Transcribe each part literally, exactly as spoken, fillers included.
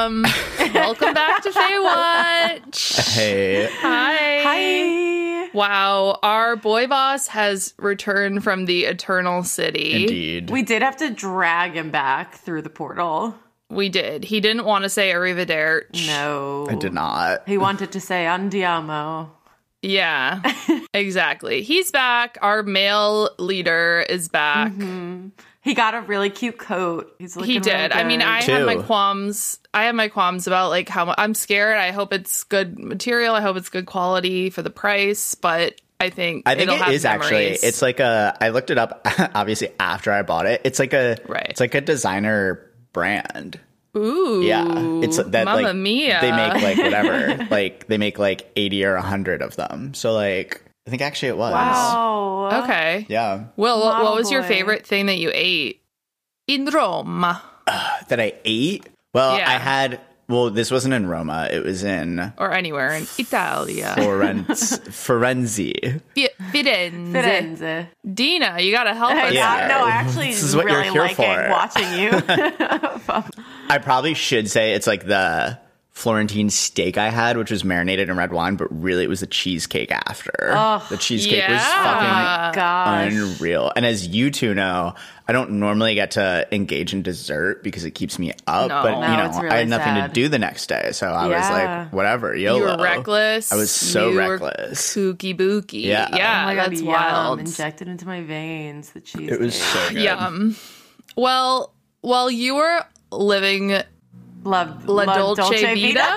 welcome. Welcome back to Faywatch. Hey. Hi. Hi. Wow, our boy boss has returned from the Eternal City. Indeed. We did have to drag him back through the portal. We did. He didn't want to say arrivederci. No. I did not. He wanted to say andiamo. Yeah, exactly. He's back. Our male leader is back. Mm-hmm. He got a really cute coat. He's looking He did. really I mean, good. I Too. have my qualms. I have my qualms about like how mu- I'm scared. I hope it's good material. I hope it's good quality for the price. But I think I think it'll it have is actually. memories. It's like a. I looked it up. Obviously, after I bought it, it's like a. Right. It's like a designer brand. Ooh, Yeah, it's that Mamma like mia. they make like whatever. Like they make like eighty or a hundred of them. So like I think actually it was. Wow. Okay. Yeah. Well, what, what Model was your boy. favorite thing that you ate in Rome? That I ate. Well, Yeah. I had. Well, this wasn't in Roma. It was in Or anywhere in Italia. Florence, Firenze. Fi- Firenze. Firenze. Dina, you gotta help us. Yeah, here. no, I actually This is what you're really here liking for. watching you. I probably should say it's like the Florentine steak I had, which was marinated in red wine, but really it was the cheesecake after. The cheesecake was Yeah. fucking Gosh. unreal. And as you two know, I don't normally get to engage in dessert because it keeps me up. No. but No, you know, it's I really had nothing sad. to do the next day, so I was Yeah. like, whatever, You YOLO. were reckless. I was so You were reckless. Kooky booky. Yeah. Yeah, Oh my God, that's yum. wild. Injected into my veins. The cheese. It was so good. Yum. Well, while you were living Love La love Dolce, Vita.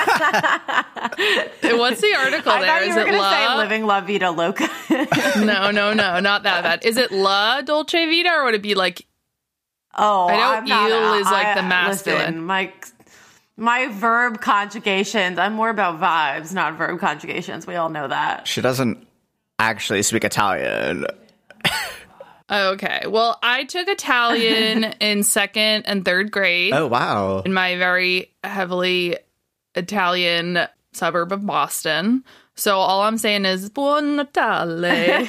What's the article I there? thought you Is were it going to say La? living La Vida Loca. No, no, no, not that bad. Is it La Dolce Vita or would it be like Oh, I know I'm not, il is like I- the masculine. Listen, my my verb conjugations. I'm more about vibes, not verb conjugations. We all know that. She doesn't actually speak Italian. Okay. Well, I took Italian in second and third grade Oh, wow. in my very heavily Italian suburb of Boston. So all I'm saying is Buon Natale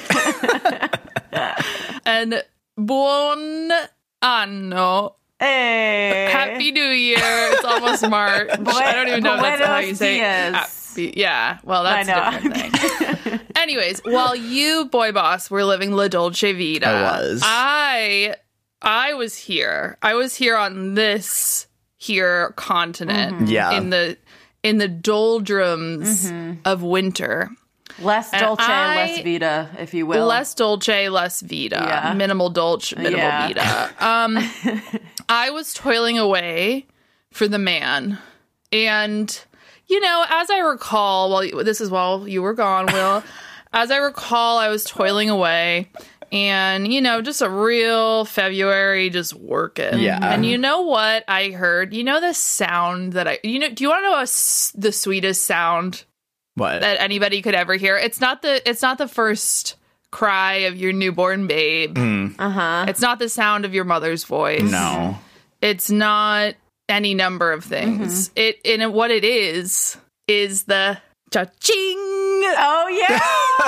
and Buon Anno. Hey, Happy New Year. It's almost March. I don't even know if that's how you say it. Buenos Happy- Yeah. Well, that's I a know. different thing. Anyways, while you, boy boss, were living La Dolce Vita, I was. I, I was here. I was here on this here continent. Yeah. In the in the doldrums of winter. less And dolce, I- less vita, if you will. Less dolce, less vita. Yeah. Minimal dolce, minimal Yeah. vita. Um, I was toiling away for the man. And, you know, as I recall, well, this is while you were gone, Will. As I recall, I was toiling away. And, you know, just a real February, just working. Yeah. And you know what I heard? You know the sound that I, you know, do you want to know a s the sweetest sound What? that anybody could ever hear? It's not the, it's not the first cry of your newborn babe. Uh huh. It's not the sound of your mother's voice. no. It's not any number of things. It, and what it is, is the cha-ching. Oh yeah.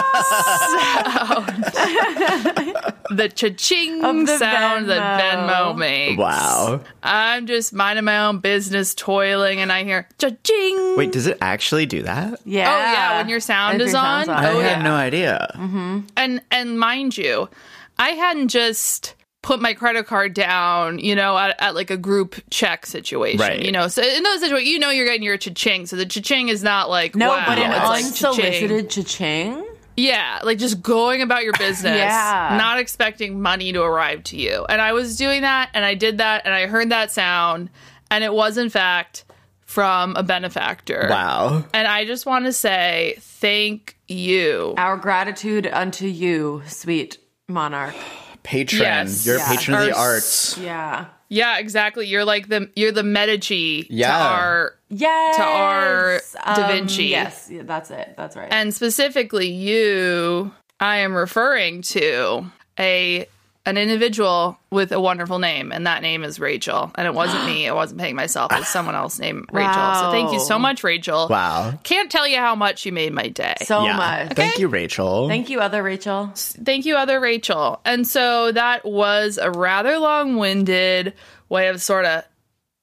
The cha-ching Of the sound that Venmo. Venmo makes. Wow. I'm just minding my own business, toiling, and I hear cha-ching. Wait, does it actually do that? Yeah. Oh, yeah, when your sound If is your sound's on. I Oh, had yeah. no idea. And and mind you, I hadn't just put my credit card down, you know, at, at like a group check situation, Right. you know. So in those situations, you know, you're getting your cha-ching. So the cha-ching is not like No, wow, but an it's like cha-ching. unsolicited cha-ching. Yeah, like just going about your business, Yeah. not expecting money to arrive to you. And I was doing that, and I did that, and I heard that sound, and it was in fact from a benefactor. Wow. And I just want to say thank you. Our gratitude unto you, sweet monarch. Patron. Yes. You're a Yeah. patron of the Our arts. Yeah. Yeah, exactly. You're like the you're the Medici Yeah. to our Yes. To our Da Um, Vinci. Yes, yeah, that's it. That's right. and specifically you. I am referring to a an individual with a wonderful name, and that name is Rachel. And it wasn't me. I wasn't paying myself. It was someone else named Rachel. So thank you so Wow. much, Rachel. Wow. Can't tell you how much you made my day. so yeah. much. Thank you, Rachel. Thank you, other Rachel. Thank you, other Rachel. And so that was a rather long-winded way of sort of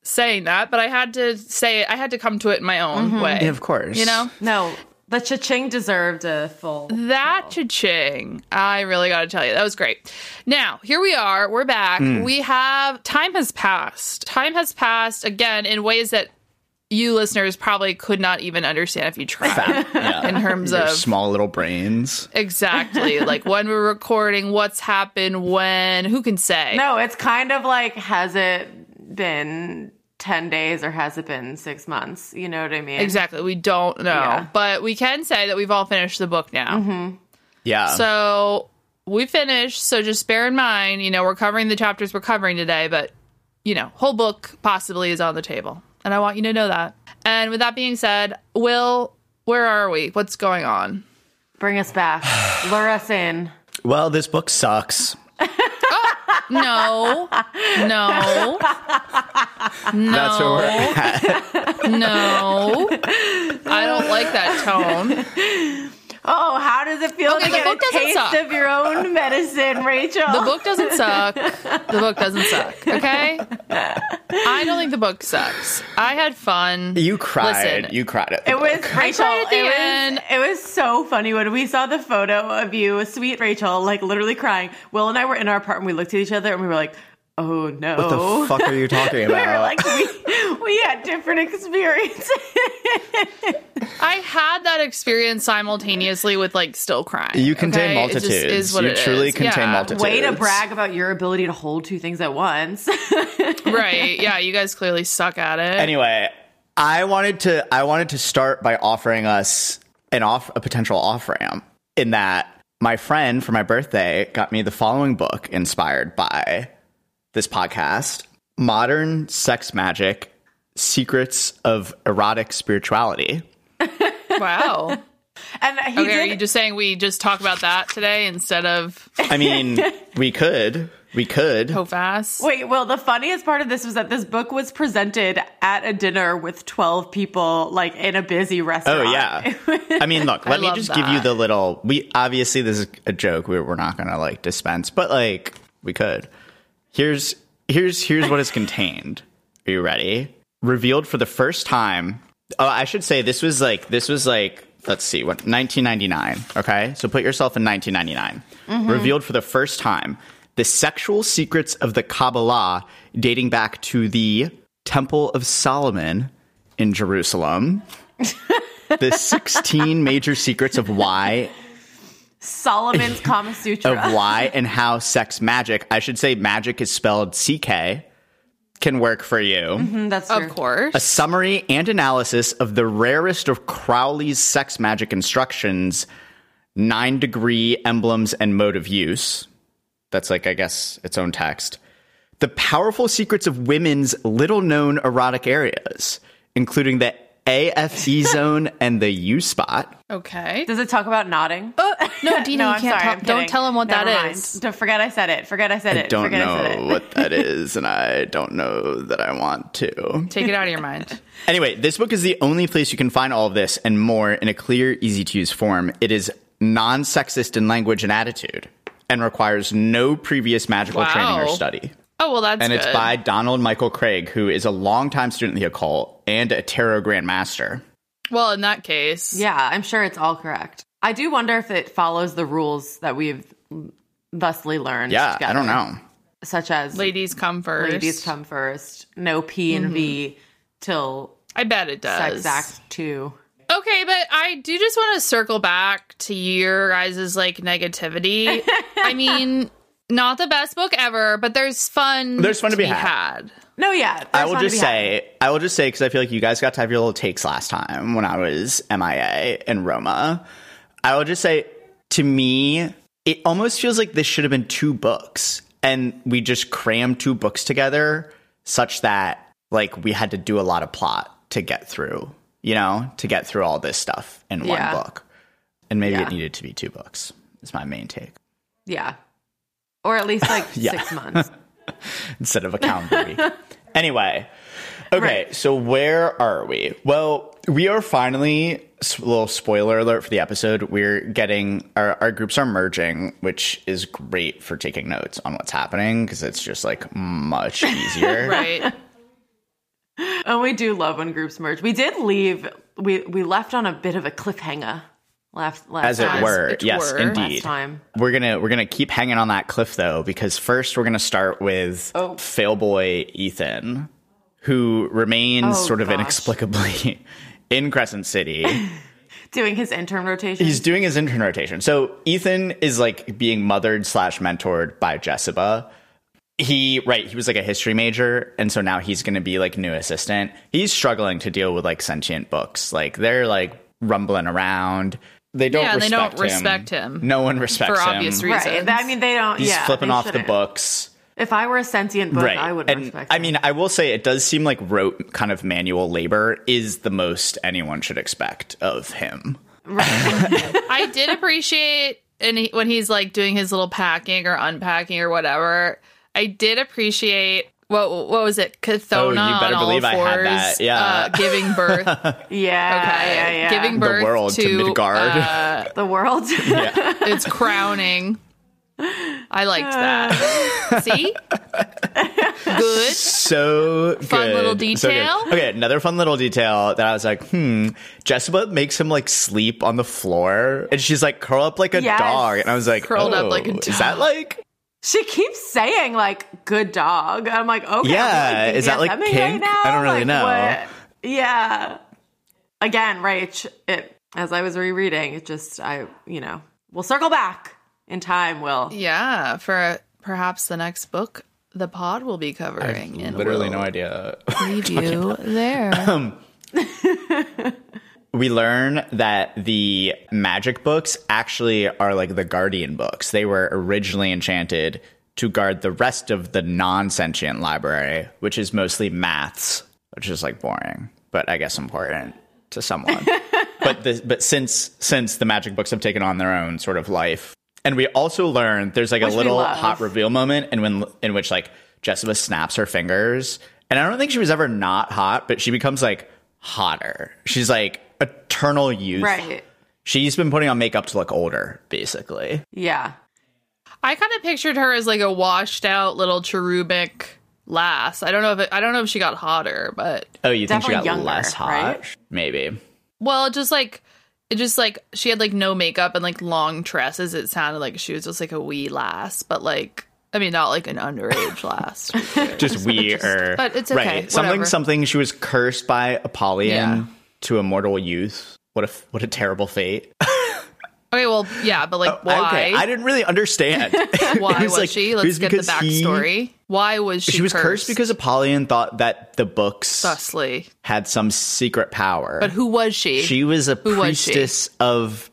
saying that, but I had to say it. I had to come to it in my own mm-hmm. way. Yeah, of course. You know? No, the cha-ching deserved a full. That full. cha-ching. I really got to tell you, that was great. Now, here we are. We're back. Mm. We have, time has passed. Time has passed, again, in ways that you listeners probably could not even understand if you tried. Yeah. In terms Your of small little brains. Exactly. Like when we're recording, what's happened, when, who can say? No, it's kind of like, has it been ten days or has it been six months? You know what I mean? Exactly. We don't know. Yeah. But we can say that we've all finished the book now. Mm-hmm. Yeah. So we finished. So just bear in mind, you know, we're covering the chapters we're covering today, but, you know, whole book possibly is on the table. And I want you to know that. And with that being said, Will, where are we? What's going on? Bring us back. Lure us in. Well, this book sucks. oh, no. No. No. That's where we're at. No. I don't like that tone. Oh, how does it feel okay, to get a taste suck. of your own medicine, Rachel? The book doesn't suck. The book doesn't suck, okay? I don't think the book sucks. I had fun. You cried. Listen, you cried at the it book. was Rachel. At the it, end. Was, it was so funny when we saw the photo of you, sweet Rachel, like literally crying. Will and I were in our apartment. We looked at each other and we were like, oh no. What the fuck are you talking about? We were like, we, we had different experiences. I had that experience simultaneously with like still crying. You contain okay? multitudes. It just is what you it truly is. contain yeah. multitudes. Way to brag about your ability to hold two things at once. Right. Yeah, you guys clearly suck at it. Anyway, I wanted to I wanted to start by offering us an off a potential off ramp in that my friend for my birthday got me the following book inspired by this podcast, Modern Sex Magic: Secrets of Erotic Spirituality. Wow. And he okay, did, are you just saying we just talk about that today instead of... I mean, we could. We could. Go fast. Wait, well, the funniest part of this was that this book was presented at a dinner with twelve people, like, in a busy restaurant. Oh, yeah. I mean, look, let me just that. give you the little... We obviously, this is a joke. We're, we're not going to, like, dispense. But, like, we could. Here's here's here's what is contained. Are you ready? Revealed for the first time. Oh, I should say this was like this was like let's see, what nineteen ninety-nine. Okay, so put yourself in nineteen ninety-nine. Mm-hmm. Revealed for the first time the sexual secrets of the Kabbalah, dating back to the Temple of Solomon in Jerusalem. The sixteen major secrets of why. Solomon's Kama Sutra. Of why and how sex magic, I should say magic is spelled C K, can work for you. Mm-hmm, that's true. Of course. A summary and analysis of the rarest of Crowley's sex magic instructions, nine degree emblems and mode of use. That's like, I guess, its own text. The powerful secrets of women's little known erotic areas, including the A F E zone and the U spot. Okay. Does it talk about nodding? Uh, no, Dina, no, you can't sorry, talk. Don't tell him what Never that mind. is. Don't forget I said it. Forget I said I it. don't forget know I said it. what that is, and I don't know that I want to. Take it out of your mind. Anyway, this book is the only place you can find all of this and more in a clear, easy-to-use form. It is non-sexist in language and attitude and requires no previous magical Wow. training or study. Oh, well, that's And good. it's by Donald Michael Craig, who is a longtime student of the occult and a tarot grandmaster. Well, in that case. Yeah, I'm sure it's all correct. I do wonder if it follows the rules that we've thusly learned. Yeah, together, I don't know. Such as Ladies come first. ladies come first, no P and V mm-hmm. till I bet it does. Sex Act two. Okay, but I do just want to circle back to your guys' like negativity. I mean, not the best book ever, but there's fun. There's fun to, to be be had. had. No, yeah. I will just say, I will just say, because I feel like you guys got to have your little takes last time when I was M I A in Roma. I will just say, to me, it almost feels like this should have been two books, and we just crammed two books together such that, like, we had to do a lot of plot to get through, you know, to get through all this stuff in Yeah. one book. And maybe Yeah. it needed to be two books, is my main take. Yeah. Or at least like Yeah. six months. Instead of a calendar week. Anyway, okay, Right. so where are we? Well, we are finally, a little spoiler alert for the episode, we're getting, our, our groups are merging, which is great for taking notes on what's happening, because it's just like much easier. Right. And we do love when groups merge. We did leave. We we left on a bit of a cliffhanger. Last, last As it time. were, it yes, were. indeed. Last time. We're gonna we're gonna keep hanging on that cliff though, because first we're gonna start with Oh. failboy Ethan, who remains Oh, sort of gosh. inexplicably in Crescent City. Doing his intern rotation. He's doing his intern rotation. So Ethan is like being mothered slash mentored by Jessica. He right, he was like a history major, and so now he's gonna be like new assistant. He's struggling to deal with like sentient books. Like they're like rumbling around. They don't Yeah, they respect don't respect him. No one respects For him. obvious reasons. right. I mean, they don't. He's yeah, flipping they off the shouldn't. books. If I were a sentient book, Right. I would and respect. I him. mean, I will say it does seem like rote kind of manual labor is the most anyone should expect of him. I did appreciate, and he, when he's like doing his little packing or unpacking or whatever, I did appreciate what what was it, Cathona Oh, you better on all believe I had fours, that, yeah. uh, giving birth. yeah, Okay, yeah, yeah. giving The birth world to Midgard. uh, the world. Yeah. its crowning. I liked that. See, good. So good. Fun little So good. detail. Okay, another fun little detail that I was like, hmm. Jessica makes him like sleep on the floor, and she's like curl up like a Yes. dog, and I was like, Curled up oh, like a Is that dog. like? She keeps saying like "good dog." I'm like, okay, Yeah, I'm really is that, like, BDSMing kink? Right now? I don't really Like, know. what- Yeah. Again, Rach. It as I was rereading, it just I you know we'll circle back in time. Will Yeah, for perhaps the next book the pod will be covering. and Literally we'll no idea. leave you there. We learn that the magic books actually are like the guardian books. They were originally enchanted to guard the rest of the non-sentient library, which is mostly maths, which is like boring, but I guess important to someone. but the, but since since the magic books have taken on their own sort of life, and we also learn there's like Which a we little love. hot reveal moment, and when in which like Jessica snaps her fingers, and I don't think she was ever not hot, but she becomes like hotter. She's like eternal youth. right? She's been putting on makeup to look older, basically. Yeah. I kind of pictured her as like a washed out little cherubic lass. I don't know if it, I don't know if she got hotter, but Oh, you think she got Definitely younger, less hot? right? Maybe. well, just like it just like she had like no makeup and like long tresses. It sounded like she was just like a wee lass, but like I mean not like an underage lass. Just weird. but it's okay, Right. Something whatever. something she was cursed by Apollyon Yeah. to immortal youth. What a what a terrible fate. Okay, well, yeah, but like why? Okay, I didn't really understand. Why It was, like- she? it Let's was get the because he- backstory. Why was she? She was cursed because Apollyon thought that the books thusly. had some secret power. But who was she? She was a Who was she? priestess of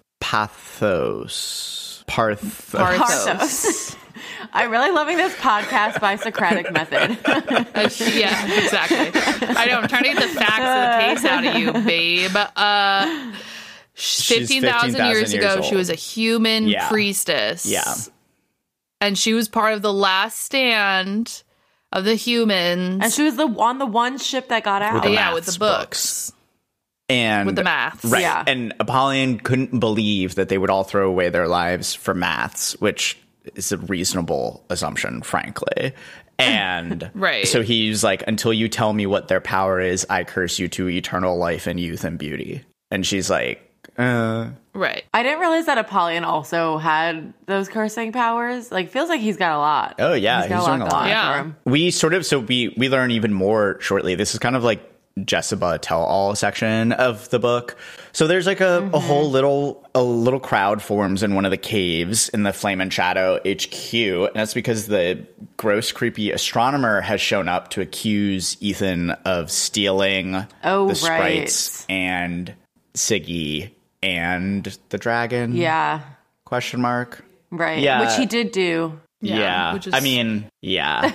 Pathos. Parth. Parthos. Parthos. I'm really loving this podcast by Socratic method. Uh, she- yeah, exactly. I know. I'm trying to get the facts of the case out of you, babe. Uh, fifteen thousand years years ago, old. she was a human Yeah. priestess. Yeah. And she was part of the last stand of the humans. And she was the on the one ship that got out. With the yeah, maths with the books. books. And With the maths. Right. Yeah. And Apollyon couldn't believe that they would all throw away their lives for maths, which is a reasonable assumption, frankly. And Right. so he's like, until you tell me what their power is, I curse you to eternal life and youth and beauty. And she's like, uh, Right. I didn't realize that Apollyon also had those cursing powers. Like, feels like he's got a lot. Oh, yeah, got he's doing a going lot. for Yeah. him. we sort of, so we, we learn even more shortly. This is kind of like Jessica tell-all section of the book. So there's like a, a whole little a little crowd forms in one of the caves in the Flame and Shadow H Q, and that's because the gross, creepy astronomer has shown up to accuse Ethan of stealing Oh, the sprites right. and Siggy and the dragon. Yeah. Question mark. Right. Yeah. Which he did do. Yeah, Yeah. which is- I mean, yeah.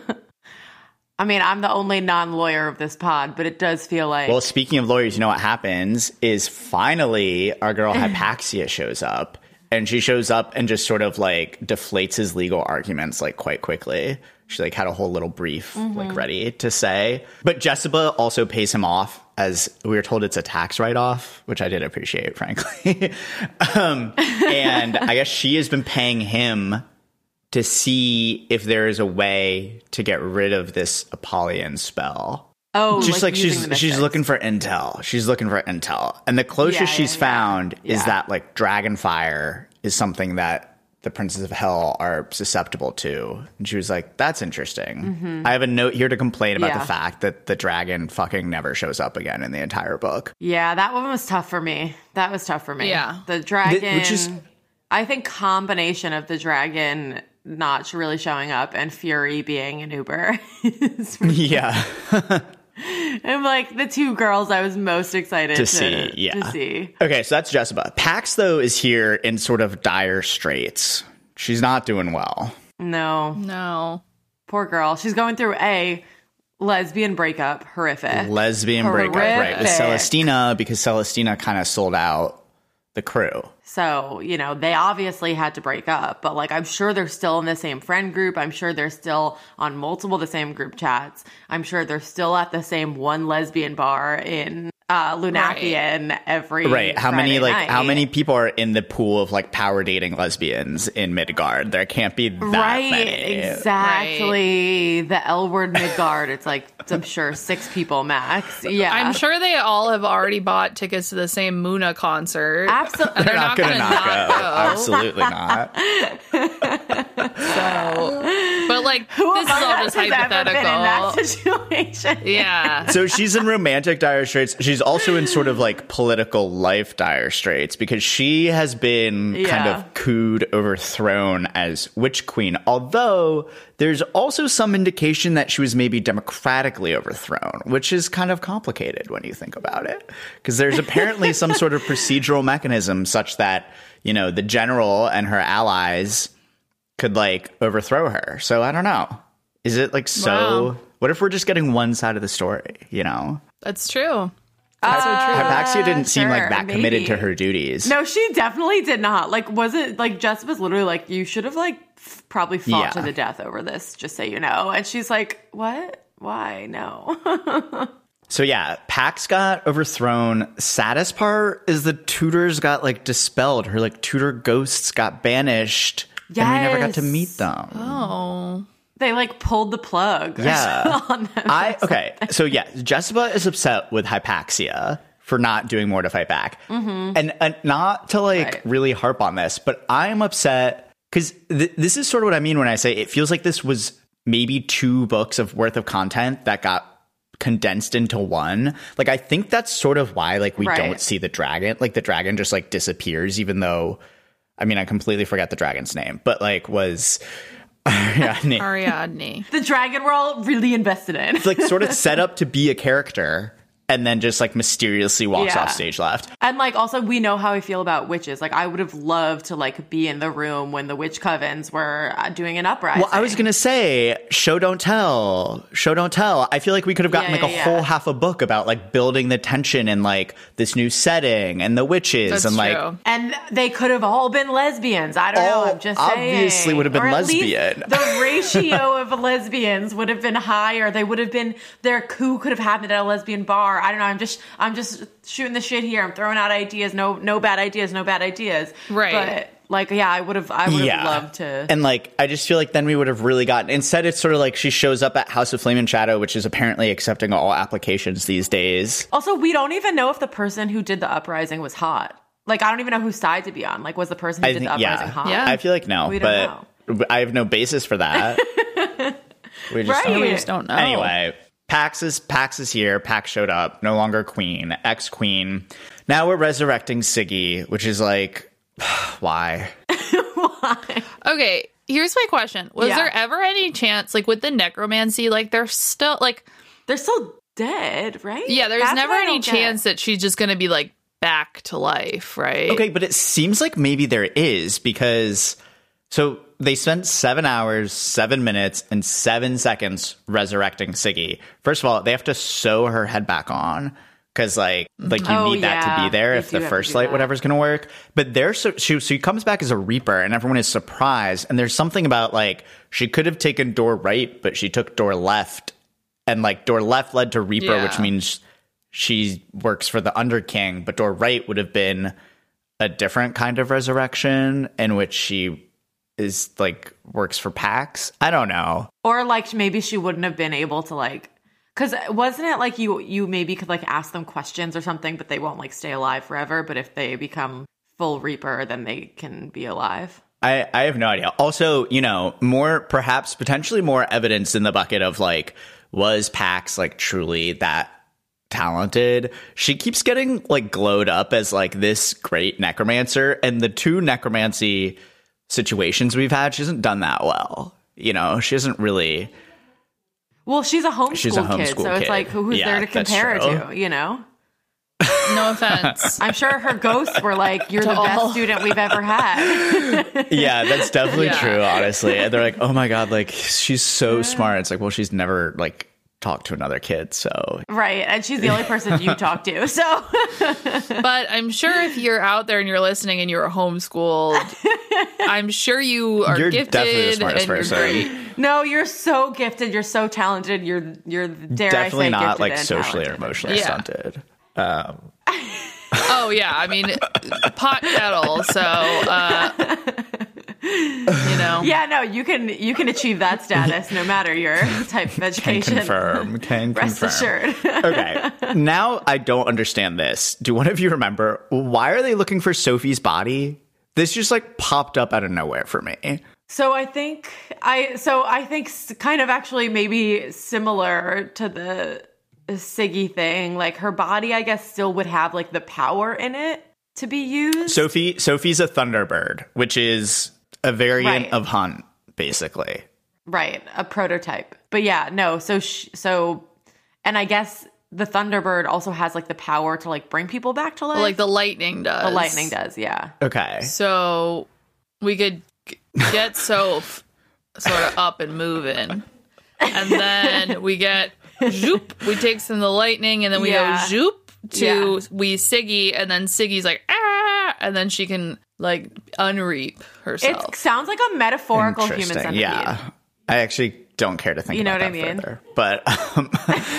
I mean, I'm the only non-lawyer of this pod, but it does feel like Well, speaking of lawyers, you know what happens is finally our girl Hypaxia shows up, and she shows up and just sort of like deflates his legal arguments like quite quickly. She like had a whole little brief like ready to say, but Jessica also pays him off, as we were told it's a tax write-off, which I did appreciate, frankly. um, and I guess she has been paying him to see if there is a way to get rid of this Apollyon spell. Oh, just like, like using the she's she's mystics. looking for intel. She's looking for intel, and the closest Yeah, she's yeah, yeah. found is Yeah. that like dragon fire is something that the princes of hell are susceptible to. And she was like, "That's interesting." I have a note here to complain about Yeah. the fact that the dragon fucking never shows up again in the entire book. Yeah, that one was tough for me. That was tough for me. Yeah. The dragon, which is- I think combination of the dragon not really showing up and Fury being an Uber. is- Yeah, I'm like the two girls I was most excited to, to see. Yeah, to see. Okay, so that's Jessica. Pax though is here in sort of dire straits. She's not doing well. No, No. poor girl. She's going through a lesbian breakup. Horrific. Lesbian breakup, right? With Horrific. Celestina, because Celestina kind of sold out the crew. So, you know, they obviously had to break up, but like, I'm sure they're still in the same friend group. I'm sure they're still on multiple of the same group chats. I'm sure they're still at the same one lesbian bar in uh, Lunakian every Right. How many Friday like night. how many people are in the pool of like power dating lesbians in Midgard? There can't be that Right, many. exactly. The L word Midgard. It's like, I'm sure six people max. Yeah. I'm sure they all have already bought tickets to the same Muna concert. Absolutely. And They're they're not, not gonna gonna not not go. go. Absolutely not. So, but like, Who this is among all us just has ever been in that hypothetical. situation? Yeah. So she's in romantic dire straits. She's also in sort of like political life dire straits because she has been kind Yeah. of cooed, overthrown as witch queen. Although there's also some indication that she was maybe democratically overthrown, which is kind of complicated when you think about it. Because there's apparently some sort of procedural mechanism such that, you know, the general and her allies could like overthrow her. So I don't know. Is it like so? Wow. What if we're just getting one side of the story, you know? That's true. Hypaxia didn't seem like sure, that committed to maybe. her duties. No, she definitely did not. Like, was it like Jess was literally like, you should have like f- probably fought Yeah. to the death over this, just so you know. And she's like, what? Why? No. So yeah, Pax got overthrown. Saddest part is the tutors got like dispelled. Her like tutor ghosts got banished. And we never got to Yes. meet them. Oh. They like pulled the plug. Yeah. on them. I okay. So yeah, Jessica is upset with Hypaxia for not doing more to fight back, mm-hmm. and, and not to like Right. really harp on this, but I am upset because th- this is sort of what I mean when I say it feels like this was maybe two books of worth of content that got condensed into one. Like I think that's sort of why like we Right. don't see the dragon. Like the dragon just like disappears, even though I mean I completely forgot the dragon's name, but like was. Ariadne. Ariadne. The dragon we're all really invested in. It's like sort of set up to be a character and then just like mysteriously walks Yeah. off stage left. And like also we know how I feel about witches. Like I would have loved to like be in the room when the witch covens were uh, doing an uprising. Well, I was going to say show don't tell, show don't tell. I feel like we could have gotten Yeah, like a yeah, whole yeah. half a book about like building the tension in like this new setting and the witches That's and like true. And they could have all been lesbians. I don't know. All I'm just saying. obviously would have been Or at least lesbian. The ratio of lesbians would have been higher. They would have been, their coup could have happened at a lesbian bar. I don't know. I'm just, I'm just shooting the shit here. I'm throwing out ideas. No, no bad ideas. No bad ideas. Right. But like, yeah, I would have, I would have yeah. loved to. And like, I just feel like then we would have really gotten. Instead, it's sort of like she shows up at House of Flame and Shadow, which is apparently accepting all applications these days. Also, we don't even know if the person who did the uprising was hot. Like, I don't even know whose side to be on. Like, was the person who I did think, the uprising yeah. hot? Yeah. I feel like no, We don't but I have no basis for that. we just Right. don't. We just don't know. Anyway, Pax is Pax is here. Pax showed up. No longer queen, ex queen. Now we're resurrecting Siggy, which is like, why? Okay, here's my question. Was Yeah. there ever any chance, like with the necromancy, like they're still like, They're still dead, right? yeah, there's That's never what I any don't get. chance that she's just going to be like back to life, right? Okay, but it seems like maybe there is because so they spent seven hours, seven minutes, and seven seconds resurrecting Siggy. First of all, they have to sew her head back on because like like you Oh, need that to yeah. be there They if do the have to first do light that. whatever's going to work. But they're so she so she comes back as a Reaper, and everyone is surprised. And there's something about like she could have taken door right, but she took door left, and like door left led to Reaper, Yeah. which means she works for the Underking. But door right would have been a different kind of resurrection in which she is like works for Pax. I don't know. Or like maybe she wouldn't have been able to like, Because wasn't it like you you maybe could like ask them questions or something, but they won't like stay alive forever. But if they become full Reaper, then they can be alive. I, I have no idea. Also, you know, more perhaps potentially more evidence in the bucket of like, was Pax like truly that talented? She keeps getting like glowed up as like this great necromancer, and the two necromancy situations we've had, she hasn't done that well. You know, she hasn't really. Well, she's a homeschool she's a homeschool kid, so kid. It's like who's Yeah, there to compare it that's to? true. You know. No offense. I'm sure her ghosts were like, "You're the all. best student we've ever had." Yeah, that's definitely Yeah. true, honestly. And they're like, oh my God, like she's so smart. It's like, well, she's never like talked to another kid. So Right, and she's the only person you talk to. So, But I'm sure if you're out there and you're listening and you're homeschooled, I'm sure you are You're definitely the gifted smartest and you're person. great. no, you're so gifted. You're so talented. You're you're dare definitely I say not gifted like and socially or talented. emotionally Yeah. stunted. Um, Oh yeah, I mean pot kettle. So uh, you know, Yeah, no, you can you can achieve that status no matter your type of can education. confirm. Can Rest confirm. assured. Okay. Now I don't understand this. Do one of you remember why are they looking for Sophie's body? This just like popped up out of nowhere for me. So I think I so I think s- kind of actually maybe similar to the Siggy thing. Like her body, I guess, still would have like the power in it to be used. Sophie Sophie's a Thunderbird, which is a variant Right. of Hunt, basically. Right, a prototype. But yeah, no. So sh- so, and I guess the Thunderbird also has like the power to like bring people back to life. like the lightning does. the lightning does. Yeah. Okay. So we could g- get Soph sort of up and moving, and then we get zoop. We take some of the lightning, and then we Yeah. go zoop to Yeah. we Siggy, and then Siggy's like ah, and then she can like unreap herself. It sounds like a metaphorical human Interesting. centipede. Yeah. I actually don't care to think You know about what that I mean? further. But um,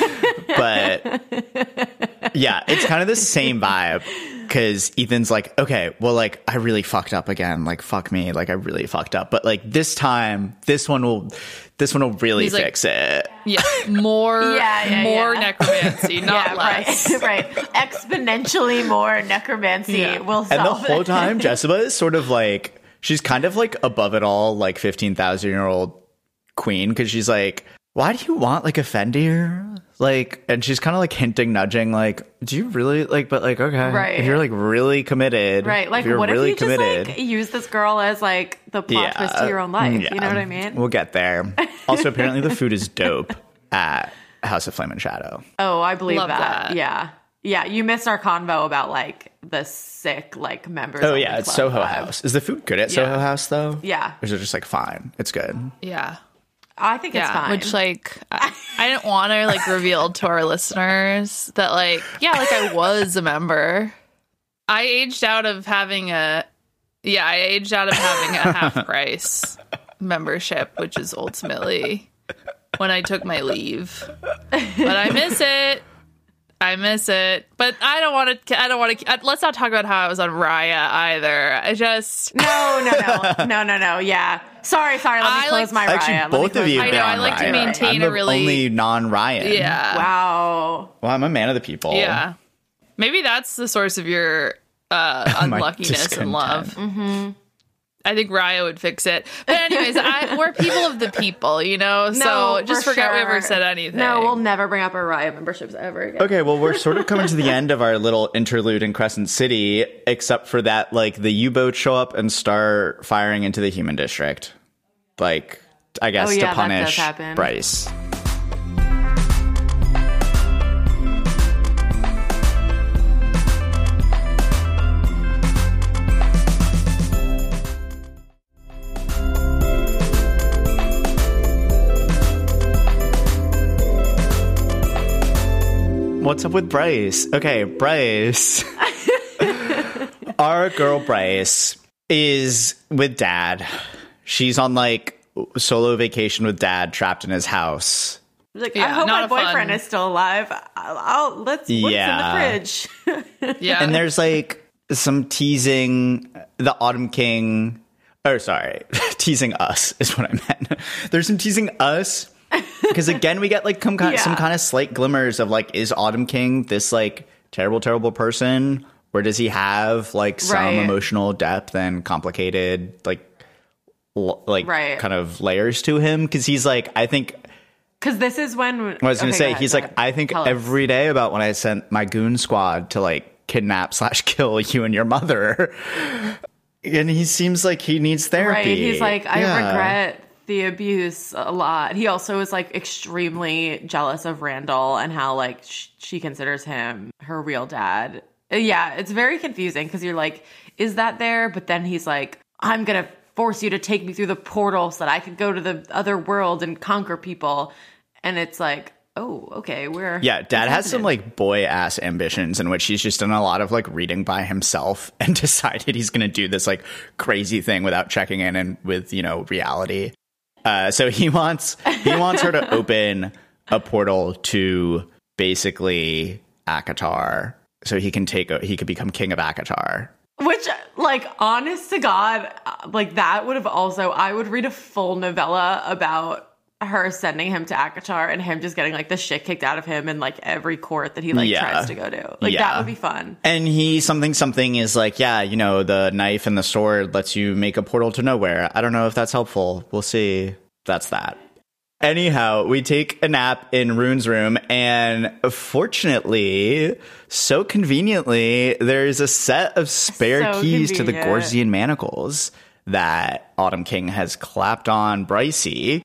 but yeah, it's kind of the same vibe because Ethan's like, okay, well, like I really fucked up again. Like fuck me, like I really fucked up. But like this time, this one will, this one will really He's like- fix it. Yeah, more, Yeah, yeah, more yeah. necromancy, not Yeah, less. right, right. Exponentially more necromancy Yeah. will And the solve whole it. time, Jessica is sort of like, she's kind of like above it all, like fifteen thousand year old queen, because she's like, why do you want like a Fendir? Like, and she's kind of like hinting, nudging, like, do you really like, but like, okay, Right. if you're like really committed, Right, like if you're what really if you committed, just like use this girl as like the plot twist to your own life? yeah. You know what I mean? We'll get there. Also, apparently the food is dope at House of Flame and Shadow. Oh, I believe Love that. that. Yeah. Yeah, you missed our convo about like the sick like members. Oh only yeah, it's club Soho vibe. House. Is the food good at Yeah. Soho House though? Yeah. Or is it just like fine? It's good. Yeah. I think it's Yeah, fine. which like I, I didn't want to like reveal to our listeners that like yeah, like I was a member. I aged out of having a yeah, I aged out of having a half price membership, which is ultimately when I took my leave. But I miss it. I miss it. But I don't want to I don't want to let's not talk about how I was on Raya either. I just no, no, no, no, no, no. Yeah. Sorry, sorry. Let me I close like- my Raya. Actually, Let me both of close you my have I been know, on I like to Ryan. maintain I'm a the really- only non-Ryan. yeah. Wow. Well, I'm a man of the people. Yeah. Maybe that's the source of your uh, My unluckiness in love. discontent. Mm-hmm. I think Raya would fix it. But anyways, I, we're people of the people, you know? So No, just for forget we sure. ever said anything. No, we'll never bring up our Raya memberships ever again. Okay, well, we're sort of coming to the end of our little interlude in Crescent City, except for that, like, the U-boats show up and start firing into the human district. Like, I guess Oh, yeah, to that does punish happen. Bryce. What's up with Bryce? Okay, Bryce. Our girl Bryce is with dad. She's on like solo vacation with dad, trapped in his house. Like, I Yeah, hope not my a fun- boyfriend is still alive. I'll, I'll let's what's Yeah. in the fridge. Yeah. And there's like some teasing the Autumn King. Oh, sorry. Teasing us is what I meant. There's some teasing us Because again, we get like some kind, Yeah. some kind of slight glimmers of like, is Autumn King this like terrible, terrible person? Or does he have like some Right. emotional depth and complicated like l- like Right. kind of layers to him? Because he's like, I think Because this is when I was going to okay, say, go ahead, he's go like, ahead. I think Tell us. every day about when I sent my goon squad to like kidnap slash kill you and your mother. And he seems like he needs therapy. Right. He's like, I Yeah. regret the abuse a lot. He also is like extremely jealous of Randall and how like sh- she considers him her real dad. Uh, Yeah, it's very confusing because you're like, is that there? But then he's like, I'm going to force you to take me through the portal so that I could go to the other world and conquer people. And it's like, oh, okay, we're Yeah, dad what's has some happening? like boy ass ambitions in which he's just done a lot of like reading by himself and decided he's going to do this like crazy thing without checking in and with, you know, reality. Uh, so he wants he wants her to open a portal to basically Akatar so he can take a, he could become king of Akatar. Which, like, honest to God, uh, like, that would have also, I would read a full novella about her sending him to Akatar and him just getting, like, the shit kicked out of him in, like, every court that he, like, Yeah. tries to go to. Like, Yeah. that would be fun. And he something something is like, yeah, you know, the knife and the sword lets you make a portal to nowhere. I don't know if that's helpful. We'll see. That's that. Anyhow, we take a nap in Rune's room, and fortunately, so conveniently, there's a set of spare So keys to the convenient. Gorzian manacles that Autumn King has clapped on Brycey.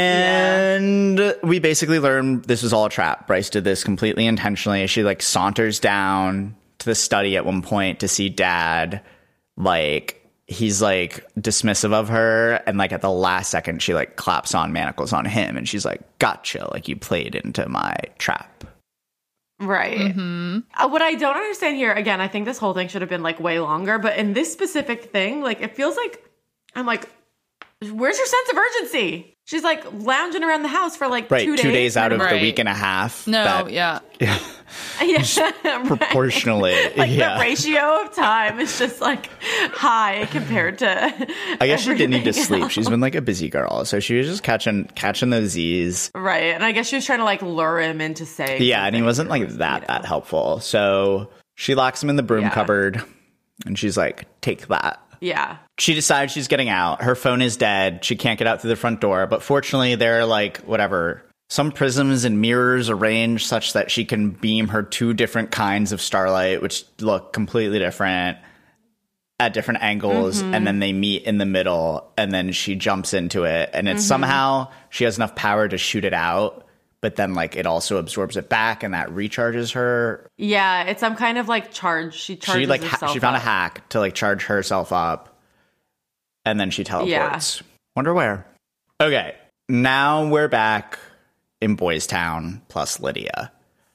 And we basically learn this was all a trap. Bryce did this completely intentionally. She like saunters down to the study at one point to see dad. Like, he's like dismissive of her, and like at the last second she like claps on manacles on him, and she's like, gotcha, like you played into my trap. Right. Uh, what I don't understand here, again, I think this whole thing should have been, like, way longer, but in this specific thing, like, it feels like, I'm like, where's your sense of urgency? She's, like, lounging around the house for, like, Right, two days. two days out of the Right. week and a half. No, that- yeah. Yeah, right. proportionally. Like yeah. the ratio of time is just like high compared to. I guess she didn't need to everything sleep. else. She's been like a busy girl, so she was just catching catching those Z's. Right, and I guess she was trying to like lure him into saying. Yeah, and he something wasn't or, like you that know. that helpful. So she locks him in the broom Yeah. cupboard, and she's like, "Take that." Yeah, She decides she's getting out. Her phone is dead. She can't get out through the front door. But fortunately, there are like whatever some prisms and mirrors arranged such that she can beam her two different kinds of starlight, which look completely different at different angles, Mm-hmm. and then they meet in the middle, and then she jumps into it, and it's Mm-hmm. somehow she has enough power to shoot it out, but then like it also absorbs it back, and that recharges her. yeah, it's some kind of like charge. She charges She like ha- herself she found up. a hack to like charge herself up, and then she teleports. Wonder where. Okay, now we're back in Boys Town plus Lydia.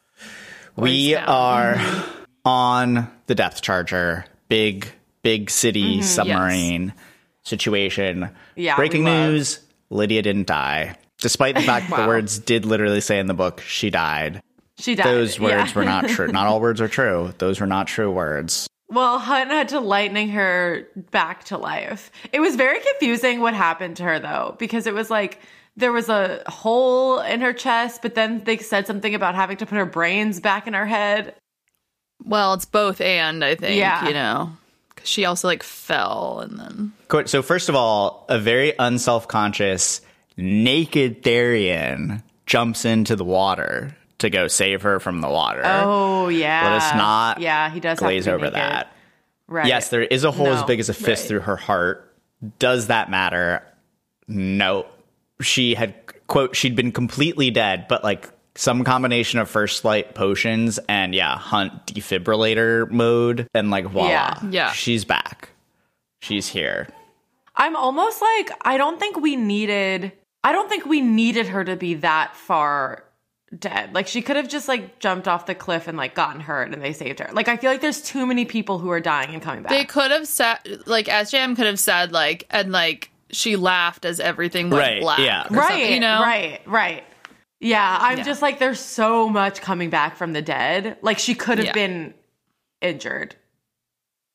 we Town. are on the Depth Charger, big big city submarine situation. Yeah, Breaking we love. news: Lydia didn't die, despite the fact that the Wow. words did literally say in the book she died. She died. Those words yeah. were not true. Not all words are true. Those were not true words. Well, Hunt had to lightning her back to life. It was very confusing what happened to her, though, because it was like there was a hole in her chest, but then they said something about having to put her brains back in her head. Well, it's both and, I think, Yeah. you know. 'Cause she also, like, fell and then... Co- So first of all, a very unself-conscious, naked Therian jumps into the water to go save her from the water. Oh, yeah. Let us not yeah, he does glaze have to be over naked. that. Right. Yes, there is a hole as No, big as a fist right. through her heart. Does that matter? No. She had, quote, she'd been completely dead, but like some combination of first light potions and yeah, Hunt defibrillator mode, and like voila. Yeah. Yeah. She's back. She's here. I'm almost like, I don't think we needed, I don't think we needed her to be that far dead. Like, she could have just, like, jumped off the cliff and, like, gotten hurt and they saved her. Like, I feel like there's too many people who are dying and coming back. They could have said, like, S J M could have said, like, and, like, she laughed as everything went Right, black. yeah. or something, right, you know? right, right. Yeah, I'm Yeah. just like, there's so much coming back from the dead. Like, she could have Yeah. been injured.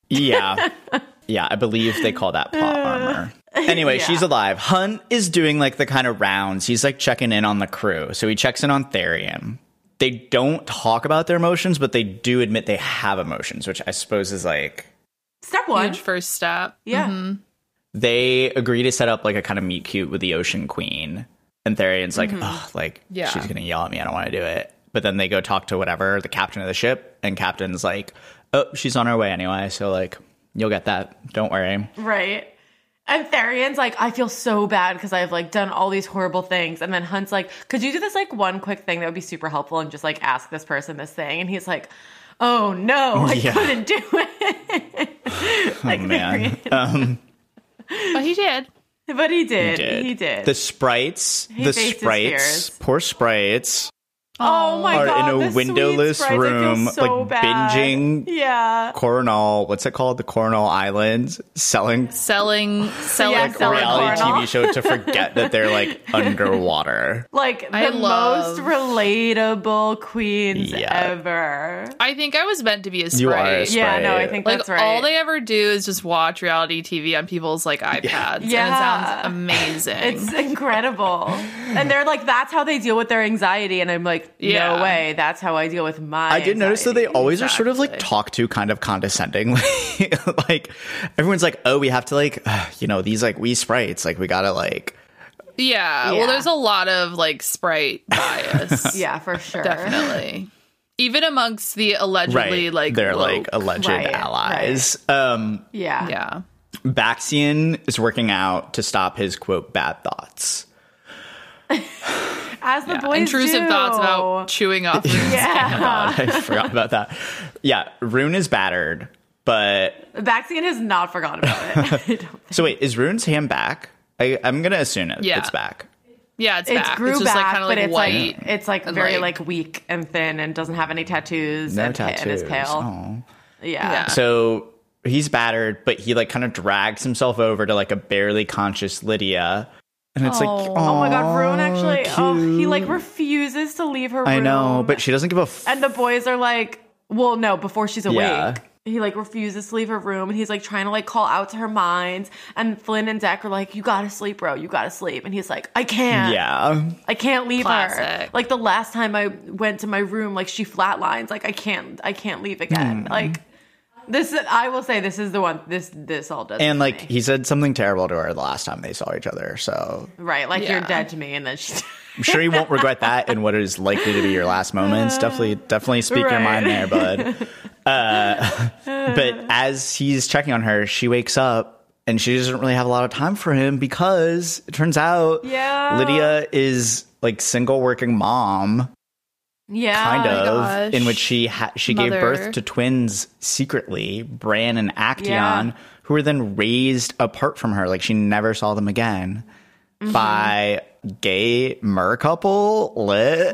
Yeah. Yeah, I believe they call that plot armor. Anyway, Yeah. she's alive. Hunt is doing like the kind of rounds. He's like checking in on the crew. So he checks in on Therian. They don't talk about their emotions, but they do admit they have emotions, which I suppose is like... Step one. Huge first step. Yeah. Mm-hmm. They agree to set up like a kind of meet cute with the Ocean Queen. And Therian's like, Mm-hmm. oh, like, Yeah. she's going to yell at me. I don't want to do it. But then they go talk to whatever, the captain of the ship. And Captain's like, oh, she's on her way anyway. So like, you'll get that. Don't worry. Right. And Therian's like, I feel so bad because I've like done all these horrible things. And then Hunt's like, could you do this like one quick thing that would be super helpful and just like ask this person this thing? And he's like, oh no, I Yeah. couldn't do it. Like, Oh, man. Therian. Um, But he did. But he did. did. He did. The sprites, He the faced his sprites, fears. poor sprites, oh my are god. in a the sweet windowless sprites, I feel room, so like, bad. binging- Yeah. Coronal, what's it called? The Coronal Islands, selling Selling, selling, Yeah, like selling reality Coronal. T V show to forget that they're like underwater. Like the I love- most relatable queens Yeah. ever. I think I was meant to be a sprite. You are a Yeah, sprite. no, I think Like that's right. all they ever do is just watch reality T V on people's like iPads, Yeah. and it sounds amazing. It's incredible. And they're like, that's how they deal with their anxiety. And I'm like, Yeah. no way. That's how I deal with my I did notice that they anxiety. always are sort of like Exactly. talked to kind of condescendingly. Like everyone's like, oh, we have to like, uh, you know, these like wee sprites, like we gotta like, yeah, Yeah. well, there's a lot of like sprite bias. Yeah, for sure. Definitely. Even amongst the allegedly right, like they're woke. like alleged Right, allies. Um, Yeah. Yeah. Baxian is working out to stop his quote bad thoughts. As the Yeah. boys Intrusive do. thoughts about chewing off. Yeah. God, I forgot about that. Yeah, Rune is battered, but Baxian has not forgotten about it. I don't think. so wait, is Rune's hand back? I, I'm gonna assume it, Yeah. it's back. Yeah, it's, It's back. grew it's just back, like kind of but like it's white. like it's like and, very like- like weak and thin and doesn't have any tattoos No and, pa- tattoos. and is pale. Oh. Yeah. Yeah. So he's battered, but he like kind of drags himself over to like a barely conscious Lydia. And it's like, Oh. Oh my god, Rune actually, oh, he like cute. refuses to leave her room. I know, but she doesn't give a f- And the boys are like, well, no, before she's awake. Yeah. He like refuses to leave her room and he's like trying to like call out to her mind. And Flynn and Zach are like, you gotta sleep, bro. You gotta sleep. And he's like, I can't. yeah. I can't leave her. Classic. Like the last time I went to my room, like she flatlines. Like I can't, I can't leave again. Hmm. Like this, I will say this is the one, this, this all does. And for like me. he said something terrible to her the last time they saw each other. So right. Like Yeah. you're dead to me. And then she, I'm sure you won't regret that in what is likely to be your last moments. Definitely, definitely speak your Right. mind there, bud. Uh, but as he's checking on her, she wakes up and she doesn't really have a lot of time for him because it turns out Yeah. Lydia is like single working mom, yeah. kind of, gosh. in which she ha- she gave Mother. birth to twins secretly, Bran and Actaeon, Yeah. who were then raised apart from her. Like she never saw them again Mm-hmm. by gay mer couple lit.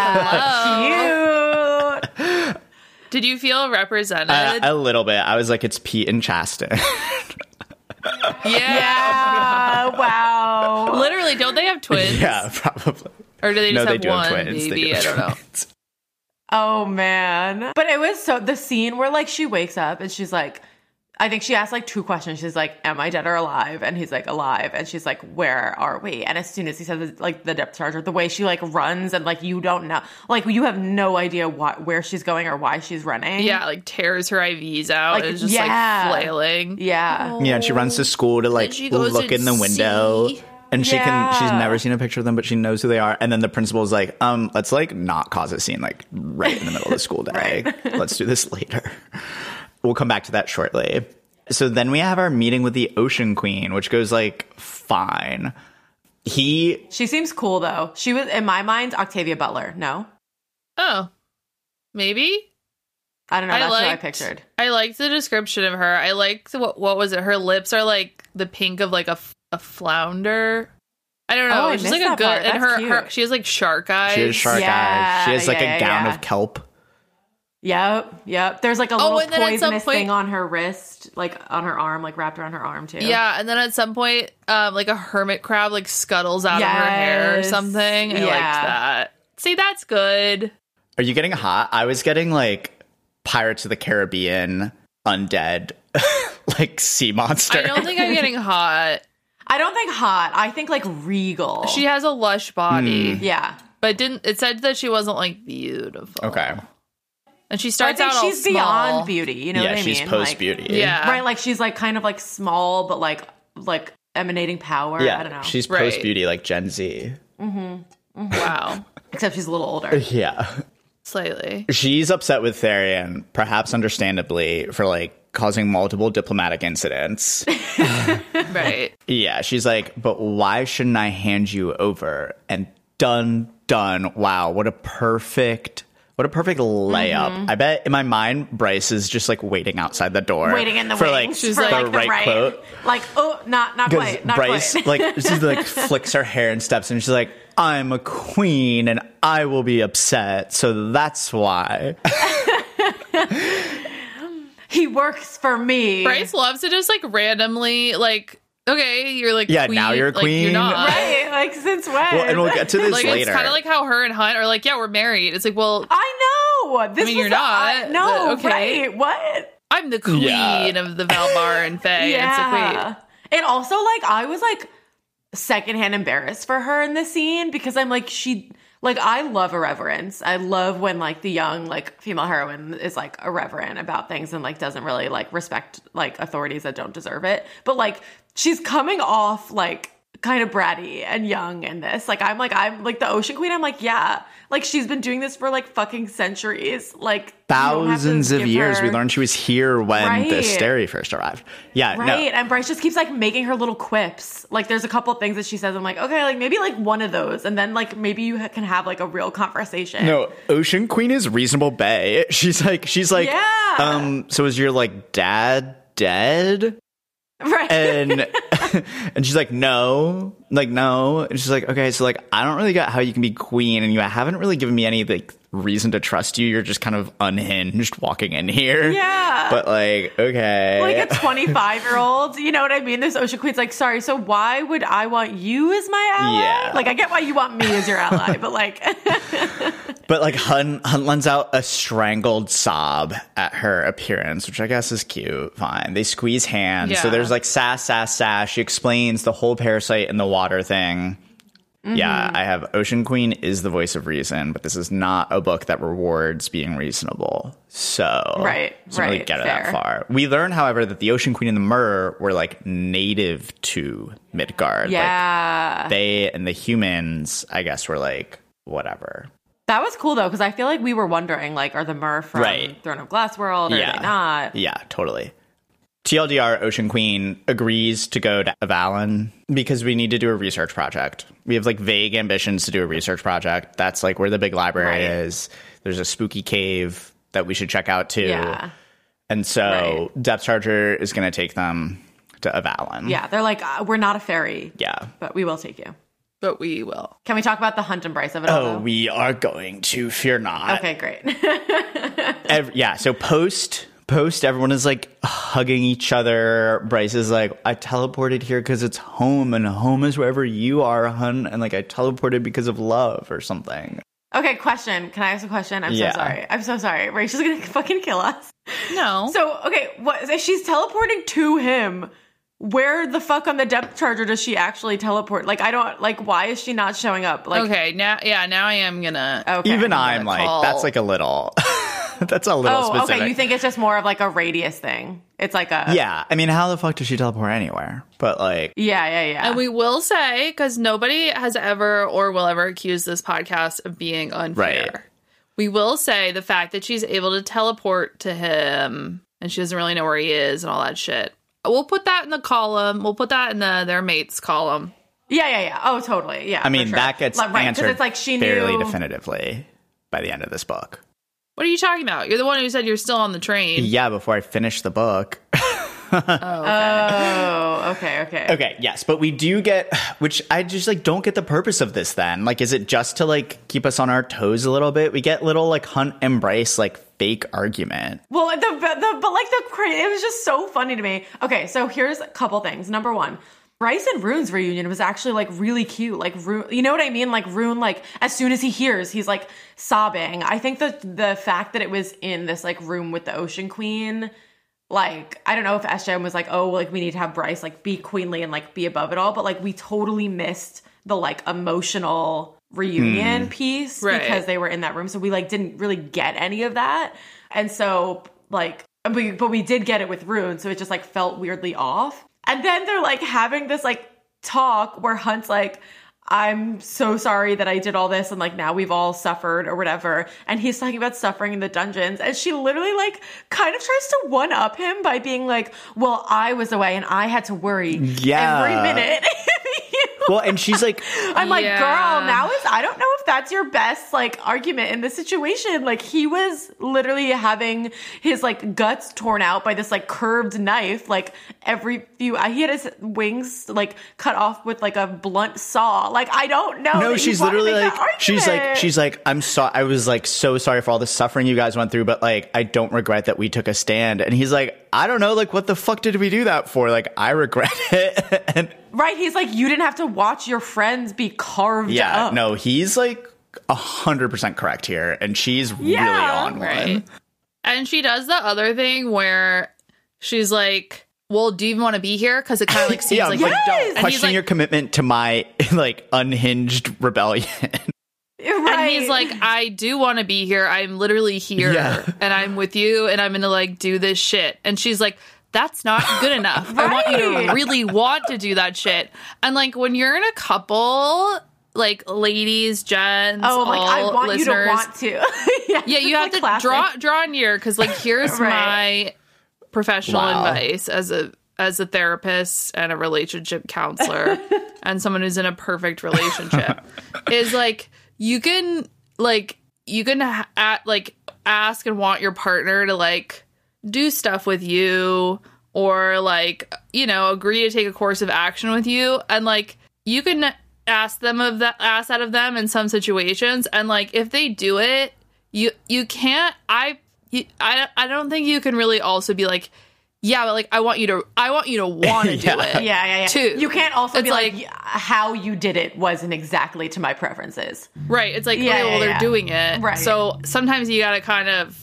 Yeah. Cute. Did you feel represented? Uh, a little bit. I was like, it's Pete and Chastain. yeah. Yeah. Wow. Literally, don't they have twins? Yeah, probably. Or do they No, just they have do one? have twins. They Maybe do have I don't know. twins. Oh man. But it was so the scene where like she wakes up and she's like, I think she asked like two questions. She's like, am I dead or alive? And he's like, alive. And she's like, where are we? And as soon as he says like the depth charger, the way she like runs and like you don't know, like you have no idea what where she's going or why she's running. Yeah, like tears her I Vs out. Like, and is just yeah. like flailing. Yeah. Yeah, and she runs to school to like she goes look to in the window. see. And she can she's Yeah. never seen a picture of them, but she knows who they are. And then the principal's like, um, let's like not cause a scene like right in the middle of the school day. Let's do this later. We'll come back to that shortly. So then we have our meeting with the Ocean Queen, which goes like fine. He She seems cool though. She was in my mind Octavia Butler. No? Oh, maybe. I don't know. I That's what I liked- pictured. I liked the description of her. I liked what what was it? Her lips are like the pink of like a, f- a flounder. I don't know. Oh, I She's like missed a that good part. and That's her, her cute. she has like shark eyes. she has shark Yeah, eyes. She has like yeah, a gown yeah. of kelp. Yep, yep. There's like a Oh, little and then at some poisonous point- thing on her wrist, like on her arm, like wrapped around her arm too. Yeah, and then at some point, um, like a hermit crab like scuttles out of her hair or Yes. something. I Yeah. liked that. See, that's good. Are you getting hot? I was getting like Pirates of the Caribbean, undead like sea monster. I don't think I'm getting hot. I don't think hot. I think like regal. She has a lush body. Hmm. yeah. But it didn't it said that she wasn't like beautiful. Okay. And she I starts think out all she's small. beyond beauty. You know yeah, what I she's mean? post Like, beauty. Yeah. right. Like she's like kind of like small, but like like emanating power. Yeah, I don't know. she's Right. post beauty like Gen Z. Wow. Except she's a little older. Yeah. Slightly. She's upset with Therian, perhaps understandably, for like causing multiple diplomatic incidents. Right. Yeah, she's like, but why shouldn't I hand you over? And done, done. Wow, what a perfect, what a perfect layup. Mm-hmm. I bet in my mind, Bryce is just like waiting outside the door, Waiting in the for wings like for the like the right, right, quote. like oh, not not Because quite, not Bryce quite. like she like flicks her hair and steps, and she's like, "I'm a queen, and I will be upset, so that's why." He works for me. Bryce loves to just like randomly like okay, you're like Yeah, queen, now you're a like, queen. You're not. Right? Like since when? Well, and we'll get to this Like later. it's kind of like how her and Hunt are like, yeah, we're married. It's like, well, I know. This I mean, was you're not, I- no, but okay. right? What? I'm the queen Yeah. of the Valbar and Fae. And it's like, wait, And also, like, I was like secondhand embarrassed for her in this scene because I'm like, she, like, I love irreverence. I love when like the young, like, female heroine is like irreverent about things and like doesn't really like respect like authorities that don't deserve it. But like, she's coming off like kind of bratty and young in this. Like, I'm like, I'm like the Ocean Queen. I'm like, yeah, like she's been doing this for like fucking centuries. Like, you don't have to Thousands of give years. her- We learned she was here when the Right. Steri first arrived. Yeah, Right. no. And Bryce just keeps like making her little quips. Like there's a couple things that she says. I'm like, okay, like maybe like one of those. And then like maybe you ha- can have like a real conversation. No, Ocean Queen is reasonable bae. She's like, she's like, Yeah. um, so is your like dad dead? Right. And and she's like, no, like no. And she's like, okay, so like I don't really get how you can be queen, and you haven't really given me any like reason to trust you. You're just kind of unhinged walking in here. Yeah. But like, okay. like a twenty-five year old, you know what I mean? This Ocean Queen's like, sorry, so why would I want you as my ally? Yeah. Like, I get why you want me as your ally, but like, But like Hunt, Hunt lends out a strangled sob at her appearance, which I guess is cute. Fine. They squeeze hands. So Yeah. there's like sass, sass, sass. She explains the whole parasite in the water thing. Mm-hmm. Yeah, I have Ocean Queen is the voice of reason, but this is not a book that rewards being reasonable. So Right, doesn't really right, get it fair. that far. We learn, however, that the Ocean Queen and the Myr were like native to Midgard. yeah. Like, they and the humans, I guess, were like whatever. That was cool though, because I feel like we were wondering, like, are the Myr from Right. Throne of Glass World or are they not? Yeah, totally. T L D R, Ocean Queen agrees to go to Avalon because we need to do a research project. We have like vague ambitions to do a research project. That's like where the big library Right. is. There's a spooky cave that we should check out too. Yeah. And so Right. Depth Charger is going to take them to Avalon. Yeah. They're like, uh, we're not a fairy, Yeah. but we will take you. but we will. Can we talk about the Hunt and Bryce of it all? Oh, though? we are going to. Fear not. Okay, great. Ev- yeah, so post post everyone is like hugging each other. Bryce is like, I teleported here because it's home, and home is wherever you are, hun, and like I teleported because of love or something. Okay, question. Can I ask a question? I'm Yeah. so sorry. I'm so sorry. Rachel's gonna fucking kill us. No. So, okay, what if she's teleporting to him? Where the fuck on the depth charger does she actually teleport? Like, I don't like. Why is she not showing up? Like, okay, now yeah, now I am gonna okay. Even I'm I'm gonna like, call- that's like a little that's a little Oh, specific. okay. You think it's just more of like a radius thing? It's like a Yeah, I mean, how the fuck does she teleport anywhere? But like, yeah, yeah, yeah. And we will say, because nobody has ever or will ever accuse this podcast of being unfair. Right. We will say the fact that she's able to teleport to him and she doesn't really know where he is and all that shit. We'll put that in the column. We'll put that in the their mates column. yeah, yeah, yeah. Oh, totally. Yeah. I mean, for sure. that gets like, right, 'cause answered it's like she fairly knew. definitively by the end of this book. What are you talking about? You're the one who said you're still on the train. Yeah, before I finish the book. Oh, okay, okay. Okay, yes, but we do get, which I just like don't get the purpose of this then. Like, is it just to like keep us on our toes a little bit? We get little like Hunt and Bryce like fake argument. Well, the, the but like the cra- it was just so funny to me. Okay, so here's a couple things. Number one, Bryce and Rune's reunion was actually like really cute. Like Rune, you know what I mean? Like Rune, like as soon as he hears, he's like sobbing. I think that the fact that it was in this like room with the Ocean Queen like, I don't know if S J M was like, oh, like we need to have Bryce like be queenly and like be above it all, but like we totally missed the like emotional reunion mm. piece right. because they were in that room. So we like didn't really get any of that. And so like, but we, but we did get it with Rune. So it just like felt weirdly off. And then they're like having this like talk where Hunt's like, I'm so sorry that I did all this and like now we've all suffered or whatever. And he's talking about suffering in the dungeons. And she literally like kind of tries to one up him by being like, well, I was away and I had to worry yeah. every minute. Well, and she's like, I'm like, yeah. girl, now is, I don't know if that's your best like argument in this situation. Like he was literally having his like guts torn out by this like curved knife. Like every few, he had his wings like cut off with like a blunt saw. Like, I don't know. No, she's literally like, she's like, she's like, I'm sorry. I was like, so sorry for all the suffering you guys went through, but like, I don't regret that we took a stand. And he's like, I don't know. Like, what the fuck did we do that for? Like, I regret it. And right. He's like, you didn't have to watch your friends be carved yeah, up. no, he's like a hundred percent correct here. And she's yeah, really on right. one. And she does the other thing where she's like, well, do you even want to be here? Because it kind of like seems yeah, like yes! you don't. And questioning like, your commitment to my like unhinged rebellion. Right. And he's like, I do want to be here. I'm literally here Yeah. and I'm with you and I'm going to like do this shit. And she's like, that's not good enough. I want you to Right. really want to do that shit. And like when you're in a couple, like ladies, Jen, oh, like I all want listeners, you to want to. yeah, yeah, you have like to classic. draw draw near because like here's Right. my professional Wow. advice as a as a therapist and a relationship counselor and someone who's in a perfect relationship is like you can like you can ha- at, like ask and want your partner to like do stuff with you or like you know agree to take a course of action with you and like you can ask them of that ask out of them in some situations and like if they do it you you can't I you, I I don't think you can really also be like yeah but like I want you to I want you to want to Yeah. do it Yeah, yeah, yeah. too. You can't also It's be like, like- how you did it wasn't exactly to my preferences. right it's like Yeah, okay well yeah, they're yeah. doing it Right. so sometimes you gotta kind of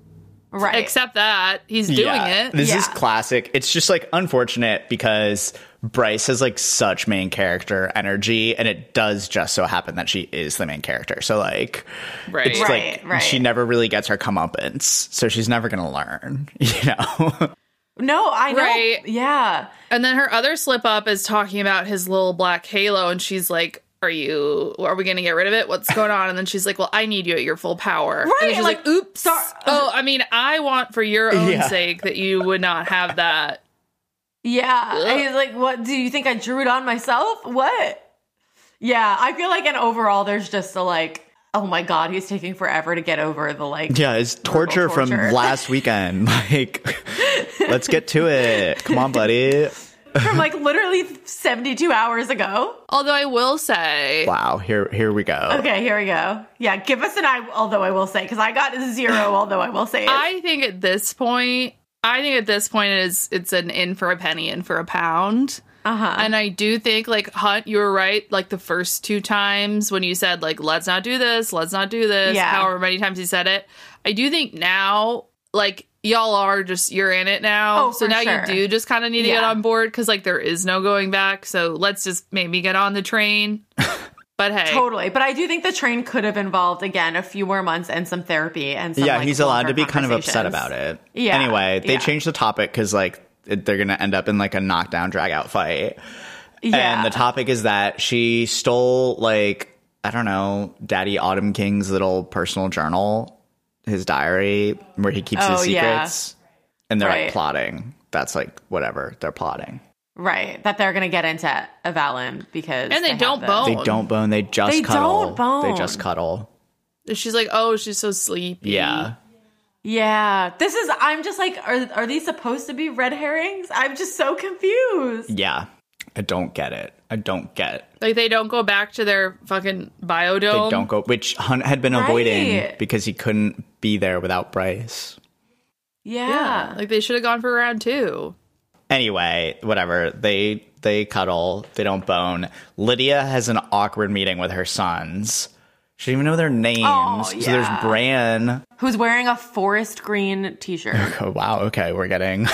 Right. accept that he's doing Yeah, it This is Yeah. classic. It's just like unfortunate because Bryce has like such main character energy, and it does just so happen that she is the main character. So like, right it's Right, like right. she never really gets her comeuppance, so she's never gonna learn. You know? No, I know. Right. Yeah. And then her other slip up is talking about his little black halo, and she's like, "Are you? Are we going to get rid of it? What's going on?" And then she's like, "Well, I need you at your full power." Right, And then she's like, like, "Oops." sorry. Oh, I mean, I want for your own Yeah. sake that you would not have that. Yeah. Ugh. And he's like, what? Do you think I drew it on myself? What? Yeah. I feel like, in overall, there's just a like, oh my God, he's taking forever to get over the like. Yeah, it's torture, torture. from last weekend. Like, let's get to it. Come on, buddy. From like literally seventy-two hours ago. Although I will say, Wow, here here we go. Okay, here we go. Yeah, give us an I, although I will say, because I got a zero, although I will say it. I think at this point, I think at this point it is it's an in for a penny, in for a pound. Uh-huh. And I do think, like, Hunt, you were right, like, the first two times when you said, like, let's not do this, let's not do this, Yeah. however many times you said it. I do think now, like, y'all are just, you're in it now. Oh, so for now sure. you do just kind of need to Yeah. get on board because, like, there is no going back. So let's just maybe get on the train. But hey. Totally. But I do think the train could have involved, again, a few more months and some therapy and some, Yeah, like, he's allowed longer to be kind of upset conversations. about it. Yeah, Anyway, they yeah. changed the topic because like it, they're gonna end up in like a knockdown drag out fight. Yeah. And the topic is that she stole, like, I don't know, Daddy Autumn King's little personal journal, his diary, where he keeps his Oh, yeah. secrets. And they're Right. like plotting. That's like whatever. They're plotting. Right. That they're going to get into Avalon because. And they have don't the- bone. They don't bone. They just They cuddle. don't bone. They just cuddle. She's like, oh, she's so sleepy. Yeah. Yeah. This is. I'm just like, are, are these supposed to be red herrings? I'm just so confused. Yeah. I don't get it. I don't get. Like, they don't go back to their fucking biodome. They don't go, which Hunt had been Right. avoiding because he couldn't be there without Bryce. Yeah. Yeah. Like, they should have gone for round two. Anyway, whatever. They they cuddle. They don't bone. Lydia has an awkward meeting with her sons. She didn't even know their names. Oh, So yeah. there's Bran. Who's wearing a forest green t-shirt. Oh, wow. Okay, we're getting.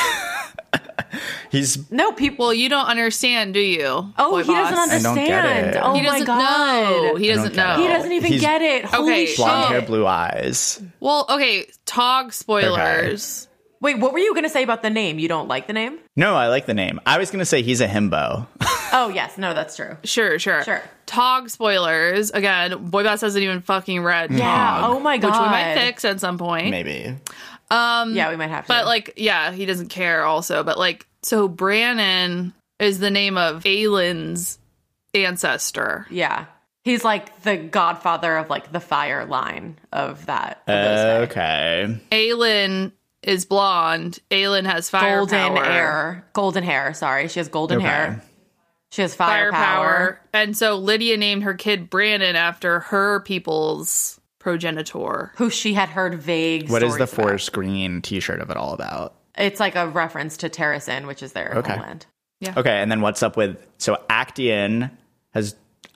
He's. No, people. Well, you don't understand, do you? Oh, Boy he doesn't boss? I don't get understand. it. Oh He my doesn't god. know. He doesn't get know. He doesn't even He's get it. Holy Okay, shit. Blonde hair, shit. blue eyes. Well, okay, Tog spoilers. Wait, what were you going to say about the name? You don't like the name? No, I like the name. I was going to say he's a himbo. Oh, yes. No, that's true. Sure, sure. Sure. Tog spoilers. Again, Boy Boss hasn't even fucking read Yeah. Tog, Oh my god. which we might fix at some point. Maybe. Yeah, we might have to. But like, yeah, he doesn't care also. But like, so Brannon is the name of Aelin's ancestor. yeah. He's like the godfather of like the fire line of that. Of those guys. Okay. Aelin is blonde. Aelin has fire Golden power. hair. Golden hair. Sorry. She has golden Okay. hair. She has fire, Firepower. power. And so Lydia named her kid Brannon after her people's progenitor. Who she had heard vague What is the stories about. forest green t-shirt of it all about? It's like a reference to Terrasen, which is their Okay. homeland. Okay, and then what's up with so Actaeon has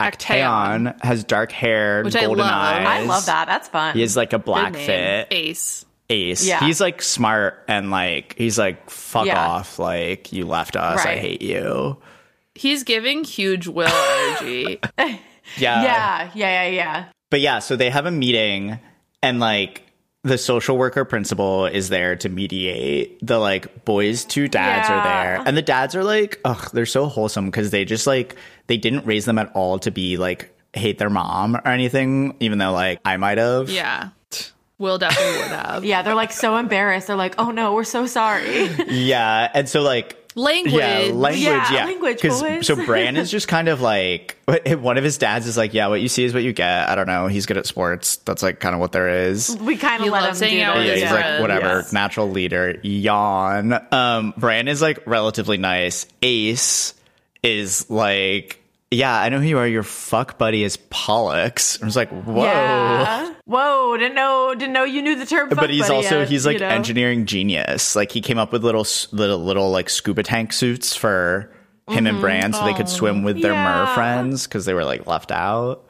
Actaeon has dark hair, Which I golden love. eyes. I love that. That's fun. He has like a black Good name. fit. Ace. Ace. Yeah. He's like smart and like he's like fuck Yeah. off, like you left us, I Right. hate you. He's giving huge Will energy. Yeah. yeah, yeah, yeah, yeah. But yeah, so they have a meeting and like the social worker principal is there to mediate. The like boys' two dads Yeah. are there. And the dads are like, ugh, they're so wholesome because they just like they didn't raise them at all to be like hate their mom or anything, even though like I might have. Yeah. Will definitely would have. Yeah, they're like so embarrassed. They're like, oh no, we're so sorry. Yeah. And so like Language. Yeah, language. Yeah, Yeah, language, 'Cause- boys. So Bran is just kind of like one of his dads is like, yeah, what you see is what you get. I don't know. He's good at sports. That's like kind of what there is. We kind He of let loves him do hanging out that. with Yeah, his he's friends. like whatever, Yes. natural leader. Yawn. Um, Bran is like relatively nice. Ace is like, yeah, I know who you are. Your fuck buddy is Pollux. I was like, whoa. Yeah. Whoa, didn't know didn't know you knew the term. But fuck he's buddy also yet, he's like you know? engineering genius. Like he came up with little s- little little like scuba tank suits for him and Bran so they could swim with their mer Mm-hmm. Yeah. friends because they were like left out.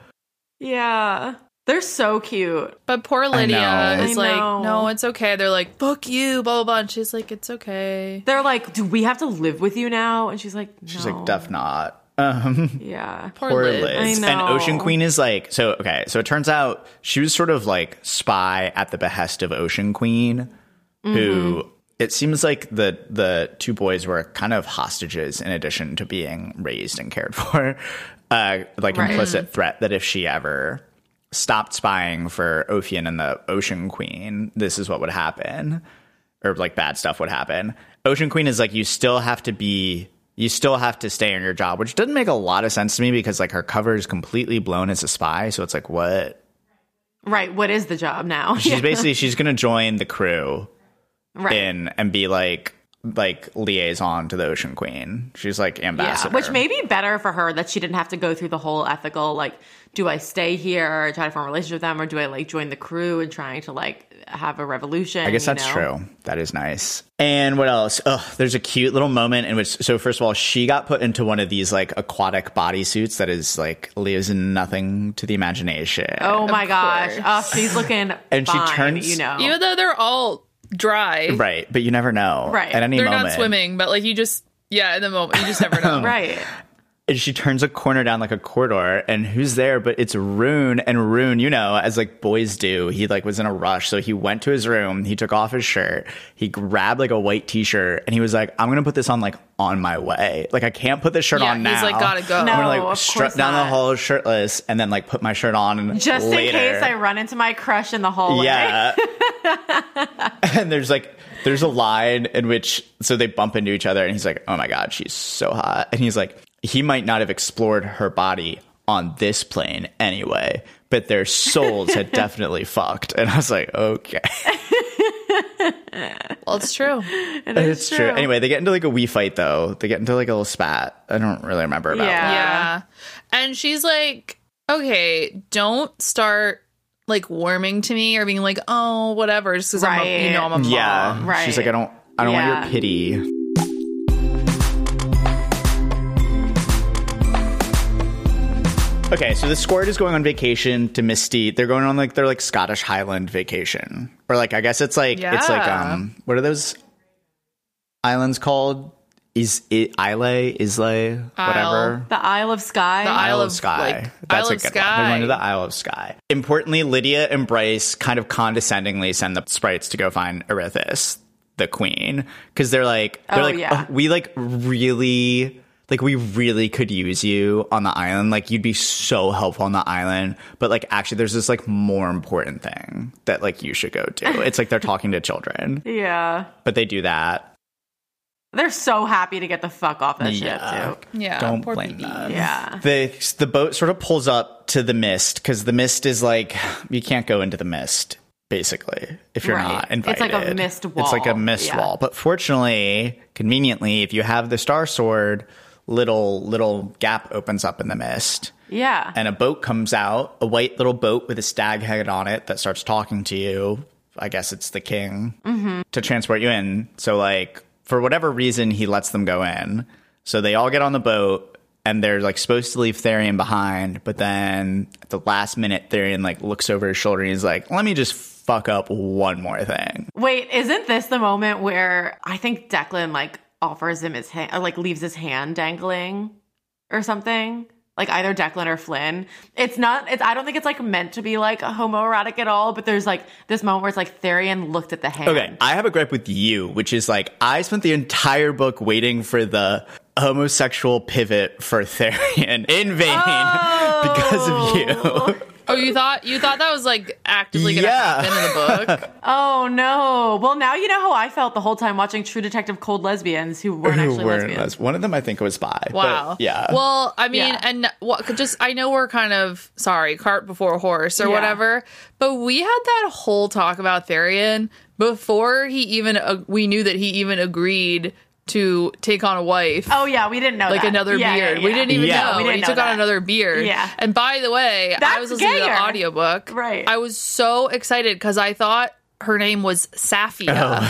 Yeah. They're so cute. But poor Lydia know. is I like, know. no, it's okay. They're like, fuck you, blah, blah, blah. And she's like, it's okay. They're like, do we have to live with you now? And she's like, no. She's like, def not. Um, Yeah. Poor, Poor Liz. Liz. I And know. Ocean Queen is like, so, okay, so it turns out she was sort of like spy at the behest of Ocean Queen, who Mm-hmm. it seems like the, the two boys were kind of hostages in addition to being raised and cared for. Uh, like Right. implicit threat that if she ever stopped spying for Ophion and the Ocean Queen, this is what would happen. Or like bad stuff would happen. Ocean Queen is like, you still have to be you still have to stay on your job, which doesn't make a lot of sense to me because like her cover is completely blown as a spy. So it's like, what? Right. What is the job now? She's basically, she's going to join the crew right. in and be like, like liaison to the Ocean Queen. She's like Yeah, ambassador. which may be better for her that she didn't have to go through the whole ethical, like, do I stay here, try to form a relationship with them, or do I like join the crew and trying to like have a revolution? I guess you that's know? true. That is nice. And what else? Oh, there's a cute little moment in which, so first of all, she got put into one of these like aquatic bodysuits that is like leaves nothing to the imagination. Oh my gosh. course. Oh, she's looking And she fine, turns- you know. Even though they're all dry. Right, but you never know. Right. At any They're moment. not swimming, but like you just, yeah, in the moment, you just never know. right. And she turns a corner down like a corridor, and who's there? But it's Rune. And Rune, you know, as like boys do, he like was in a rush. So he went to his room, he took off his shirt, he grabbed like a white t-shirt, and he was like, I'm gonna put this on like on my way. Like I can't put this shirt Yeah, on now. he's like, gotta go. I'm gonna No, like of strut course down the not. hall shirtless and then like put my shirt on Just later. in case I run into my crush in the hallway. Yeah. And there's like there's a line in which so they bump into each other and he's like, oh my God, she's so hot. And he's like, he might not have explored her body on this plane anyway, but their souls had definitely fucked. And I was like, okay. Well, it's true. It is It's true. Anyway, they get into like a wee fight though. They get into like a little spat. I don't really remember about Yeah. that. Yeah. And she's like, okay, don't start like warming to me or being like, oh, whatever, just because I'm a, you Right. know, I'm a mom. Yeah. Right. She's like, I don't I don't Yeah. want your pity. Okay, so the Squirt is going on vacation to Misty. They're going on like their like Scottish Highland vacation, or like I guess it's like Yeah. it's like um what are those islands called? Is it Islay, Islay, whatever. The Isle of Skye. The Isle of Skye. like, That's Isle a of good Skye. one. They're going to the Isle of Skye. Importantly, Lydia and Bryce kind of condescendingly send the sprites to go find Erithis, the queen, because they're like, they're Oh, like, yeah. oh, we like really, like we really could use you on the island. Like you'd be so helpful on the island, but like actually, there's this like more important thing that like you should go do. It's like they're talking to children, Yeah. but they do that. They're so happy to get the fuck off that Yeah. ship, too. Yeah, Don't poor blame baby. them. Yeah. The the boat sort of pulls up to the mist because the mist is like you can't go into the mist basically if you're Right. not It's invited. like a mist It's like a wall. mist Yeah. wall. But fortunately, conveniently, if you have the Star Sword, little little gap opens up in the mist. Yeah. And a boat comes out, a white little boat with a stag head on it that starts talking to you. I guess it's the king Mm-hmm. to transport you in. So like for whatever reason, he lets them go in. So they all get on the boat and they're like supposed to leave Therian behind. But then at the last minute, Therian like looks over his shoulder and he's like, let me just fuck up one more thing. Wait, isn't this the moment where I think Declan like offers him his hand, or like leaves his hand dangling or something? Like either Declan or Flynn. It's not, it's, I don't think it's like meant to be like homoerotic at all, but there's like this moment where it's like Therian looked at the hand. Okay, I have a gripe with you, which is like I spent the entire book waiting for the homosexual pivot for Therian in vain because of you. Oh, you thought you thought that was like actively going to Yeah. happen in the book? Oh no. Well, now you know how I felt the whole time watching True Detective Cold Lesbians who weren't Who actually weren't lesbians. les- One of them, I think, was bi. but Wow. yeah. Well, I mean, Yeah. and what just I know we're kind of sorry, cart before horse or Yeah. whatever, but we had that whole talk about Therian before he even uh, we knew that he even agreed to take on a wife. Oh yeah, we didn't know Like that. another Yeah, beard. yeah, We yeah. didn't even Yeah. know. We And didn't he know took on that. another beard. Yeah. And by the way, I That's was listening to gayer. the audiobook. Right. I was so excited because I thought her name was Safia.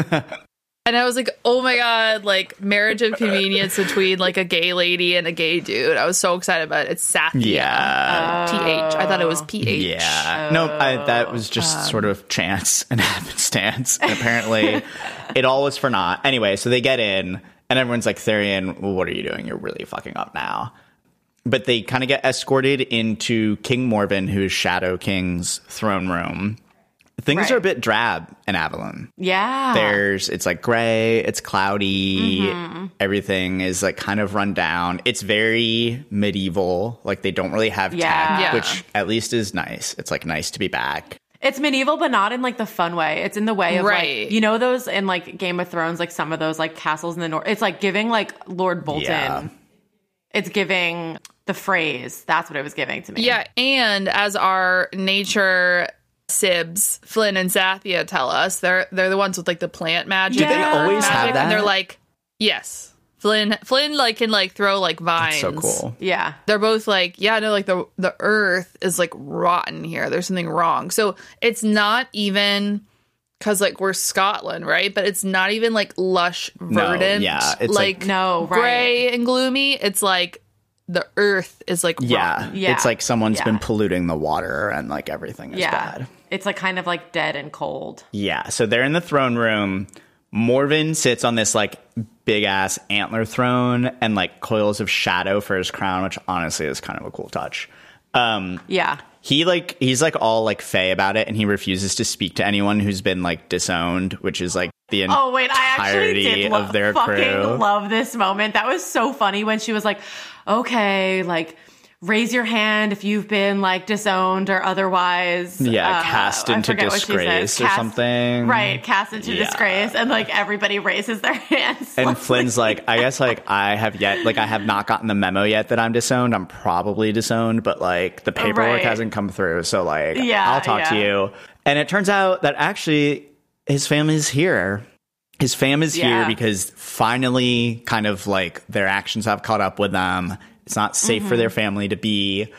And I was like, oh my God, like marriage of convenience between like a gay lady and a gay dude. I was so excited about it. It's Safia. yeah. T H. I thought it was P H. Yeah. No, I, that was just sort of chance and happenstance. And apparently it all was for naught. Anyway, so they get in and everyone's like, Therian, well, what are you doing? You're really fucking up now. But they kind of get escorted into King Morven, who's Shadow King's throne room. Things Right. are a bit drab in Avalon. Yeah. There's, it's like gray, it's cloudy, Mm-hmm. everything is like kind of run down. It's very medieval. Like they don't really have Yeah. tech, Yeah. which at least is nice. It's like nice to be back. It's medieval, but not in like the fun way. It's in the way of Right. like, you know, those in like Game of Thrones, like some of those like castles in the north. It's like giving like Lord Bolton. Yeah. It's giving the phrase. That's what it was giving to me. Yeah, and as our nature sibs, Flynn and Sathia tell us, they're they're the ones with like the plant magic. Do they always magic, have that? And they're like, yes. Flynn Flynn like can like throw like vines. So cool. Yeah. They're both like, yeah, no, like the the earth is like rotten here. There's something wrong. So it's not even because like we're Scotland, right? But it's not even like lush, verdant. yeah, it's like, like- No, right. gray and gloomy. It's like the earth is like Yeah. rotten. Yeah. It's like someone's Yeah. been polluting the water and like everything is Yeah. bad. It's like kind of like dead and cold. Yeah. So they're in the throne room. Morven sits on this like big ass antler throne and like coils of shadow for his crown, which honestly is kind of a cool touch. Um, Yeah. he like he's like all like fey about it, and he refuses to speak to anyone who's been like disowned, which is like the Oh wait, I actually entirety did lo- of their fucking crew. love this moment. That was so funny when she was like, "Okay, like raise your hand if you've been like disowned or otherwise." Yeah, uh, cast I into forget what she said. disgrace or Cast- something. Right, cast into Yeah. disgrace, and like everybody raises their hands. And Like, Flynn's like, I guess like I have yet, like I have not gotten the memo yet that I'm disowned. I'm probably disowned, but like the paperwork Right. hasn't come through. So like, Yeah, I'll talk to yeah. you. And it turns out that actually his family's here. His fam is here Yeah. because finally kind of like their actions have caught up with them. It's not safe Mm-hmm. for their family to be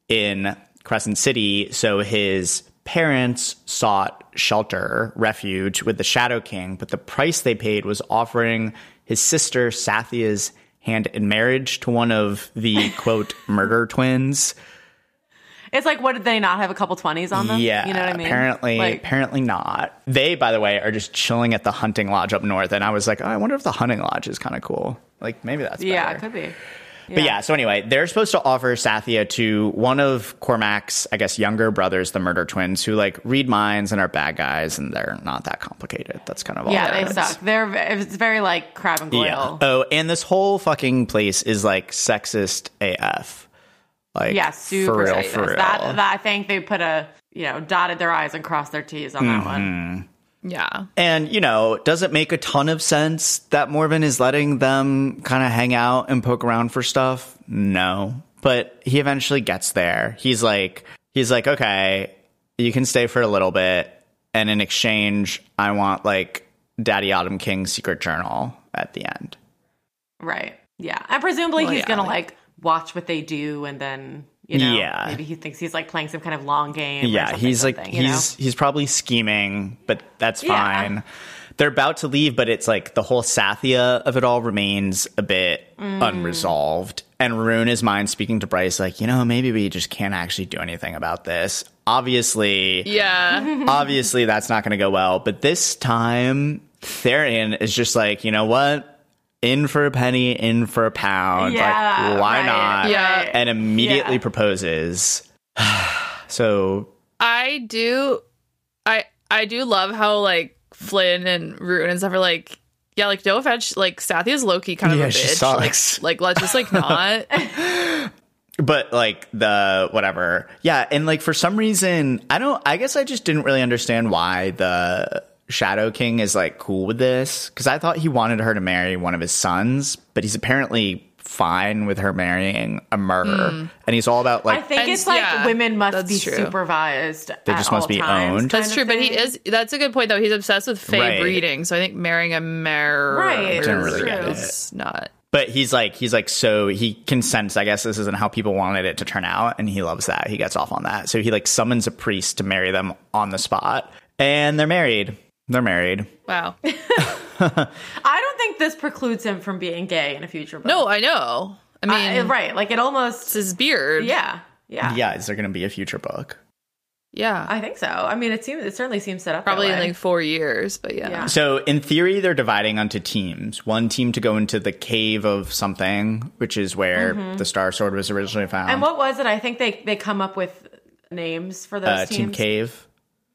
in Crescent City. So his parents sought shelter, refuge with the Shadow King, but the price they paid was offering his sister Sathia's hand in marriage to one of the, quote, murder twins. It's like, what, did they not have a couple twenties on them? Yeah, You know what I mean? apparently, Like, apparently not. They, by the way, are just chilling at the hunting lodge up north, and I was like, oh, I wonder if the hunting lodge is kind of cool. Like, maybe that's better. yeah, it could be. But yeah, so anyway, they're supposed to offer Sathya to one of Cormac's, I guess, younger brothers, the murder twins, who like read minds and are bad guys, and they're not that complicated. That's kind of all. Yeah, there they is. suck. They're it's very like Crab and Goyle. Yeah. Oh, and this whole fucking place is like sexist A F. Like, Yeah, super for real, sexist. for real. That, that I think they put a you know dotted their I's and crossed their T's on that one. Yeah. And, you know, does it make a ton of sense that Morven is letting them kind of hang out and poke around for stuff? No. But he eventually gets there. He's like, he's like, okay, you can stay for a little bit. And in exchange, I want, like, Daddy Autumn King's secret journal at the end. Right. Yeah. And presumably Well, he's yeah, gonna like- like watch what they do, and then you know Yeah. maybe he thinks he's like playing some kind of long game. or Yeah, something, he's like, something, you know? he's he's probably scheming, but that's Yeah. fine. They're about to leave, but it's like the whole Sathya of it all remains a bit Mm. unresolved. And Rune is mind speaking to Bryce, like, you know, maybe we just can't actually do anything about this. Obviously, Yeah. obviously that's not going to go well. But this time, Therian is just like, you know what? In for a penny, in for a pound. Yeah, like, why right, not? Yeah. right. And immediately Yeah. proposes. So I do I I do love how like Flynn and Rune and stuff are like, yeah, like no offense, like Sathya's low-key kind of Yeah, a she bitch. sucks. Like, like let's just like not. But like the whatever. Yeah, and like for some reason, I don't I guess I just didn't really understand why the Shadow King is like cool with this, cuz I thought he wanted her to marry one of his sons, but he's apparently fine with her marrying a murderer. And he's all about like I think And- it's like yeah, women must that's be true. supervised. They at just must all be times owned. kind That's of true, but he thing. is that's a good point though. He's obsessed with Fae Right. breeding, so I think marrying a mare Right, Didn't really true. get it. is not. But he's like, he's like, so he consents. I guess this isn't how people wanted it to turn out. And he loves that. He gets off on that. So he like summons a priest to marry them on the spot. And they're married. They're married. Wow. I don't think this precludes him from being gay in a future book. No, I know. I mean, I- right? Like it it's almost. his beard. Yeah, yeah, Yeah. Is there going to be a future book? Yeah. I think so. I mean, it seems it certainly seems set up Probably that in way. like four years, but yeah. Yeah. So in theory, they're dividing onto teams. One team to go into the cave of something, which is where the Star Sword was originally found. And what was it? I think they they come up with names for those uh, teams. Team Cave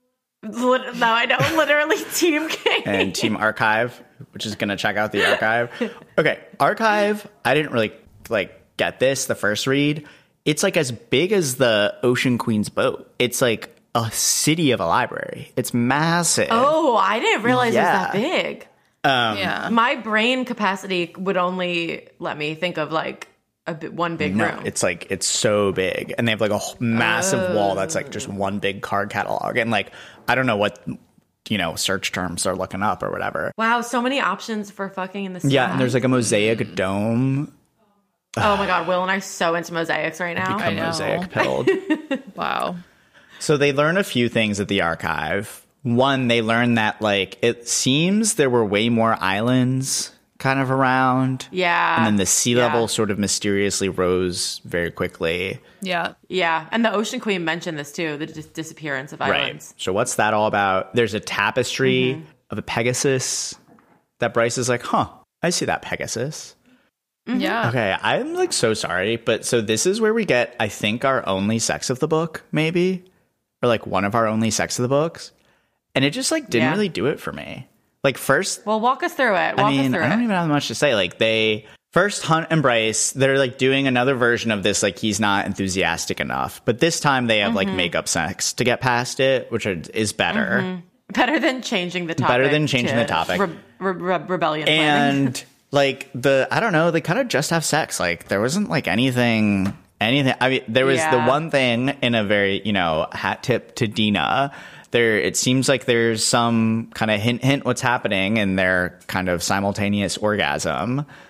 Lit- no, I know, literally Team King. and Team Archive, which is going to check out the archive. Okay, Archive. I didn't really like get this the first read. It's like as big as the Ocean Queen's boat. It's like a city of a library. It's massive. Oh, I didn't realize Yeah. it was that big. yeah. My brain capacity would only let me think of like a bi- one big No, room. it's like it's so big, and they have like a whole massive wall that's like just one big card catalog, and like I don't know what you know search terms they're looking up or whatever. Wow, so many options for fucking in the sky. Yeah, and there's like a mosaic dome. Oh my god, Will and I are so into mosaics right now. Become know. mosaic pilled. Wow. So they learn a few things at the archive. One, they learn that like it seems there were way more islands kind of around. Yeah. And then the sea Yeah. level sort of mysteriously rose very quickly. Yeah. Yeah, and the Ocean Queen mentioned this too, the dis- disappearance of islands. Right. So what's that all about? There's a tapestry Mm-hmm. of a Pegasus that Bryce is like, huh, I see that Pegasus. Yeah. Okay, I'm like so sorry, but so this is where we get, I think, our only sex of the book, maybe, or like one of our only sex of the books, and it just like didn't Yeah. really do it for me. Like first, Well, walk us through it. Walk I mean, us through I don't it. even have much to say. Like they first Hunt and Bryce, they're like doing another version of this. Like he's not enthusiastic enough, but this time they have Mm-hmm. like makeup sex to get past it, which are, is better. Better than changing the topic. Better than changing to the topic. Re- re- re- rebellion planning. And like the I don't know, they kind of just have sex. Like there wasn't like anything anything I mean there was the Yeah. one thing in a very, you know, hat tip to Dina. There it seems like there's some kind of hint hint what's happening in their kind of simultaneous orgasm.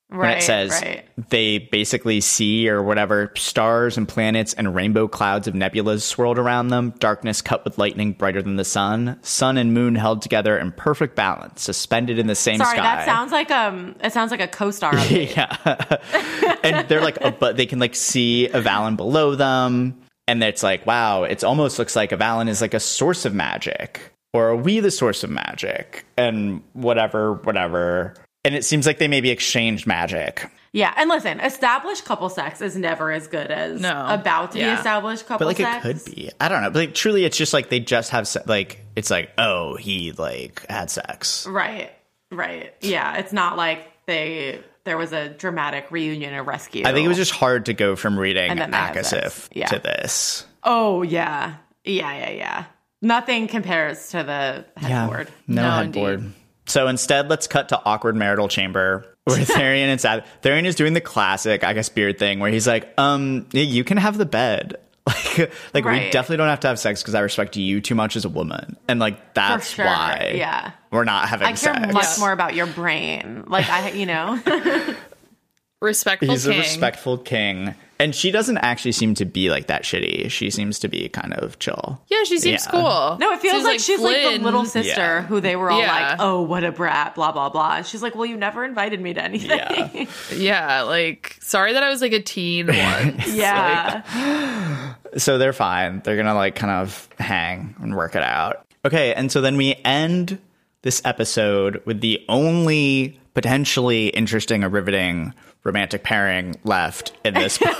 when Right, it says right. they basically see or whatever stars and planets and rainbow clouds of nebulas swirled around them, darkness cut with lightning brighter than the sun, sun and moon held together in perfect balance, suspended in the same Sorry, sky. that sounds like um, it sounds like a co-star. update. Yeah. And they're like, oh, but they can like see Avalon below them. And it's like, wow, it almost looks like Avalon is like a source of magic. Or are we the source of magic? And whatever, whatever. And it seems like they maybe exchanged magic. Yeah, and listen, established couple sex is never as good as No. about to Yeah. be established couple But like sex. it could be. I don't know. But like truly it's just like they just have se- like it's like, oh, he like had sex. Right, right. Yeah, it's not like they there was a dramatic reunion or rescue. I think it was just hard to go from reading And then they have sex. Akasif Yeah. to this. Oh yeah, yeah, yeah, yeah. Nothing compares to the headboard. No, No, headboard. indeed. So instead, let's cut to awkward marital chamber where Therian and Sad. Therian is doing the classic, I guess, beard thing where he's like, um, yeah, you can have the bed. Like, like we Right. definitely don't have to have sex because I respect you too much as a woman. And like, that's sure, why yeah. we're not having I care sex. much more about your brain. Like I, you know. Respectful He's king. a respectful king. And she doesn't actually seem to be like that shitty. She seems to be kind of chill. Yeah, she seems Yeah. cool. No, it feels Seems like, she's like the Flynn. little sister Yeah. who they were all Yeah. like, "Oh, what a brat," blah blah blah. And she's like, "Well, you never invited me to anything." Yeah. Yeah, like sorry that I was like a teen once. Yeah. So they're fine. They're gonna like kind of hang and work it out. Okay, and so then we end this episode with the only potentially interesting or riveting romantic pairing left in this book,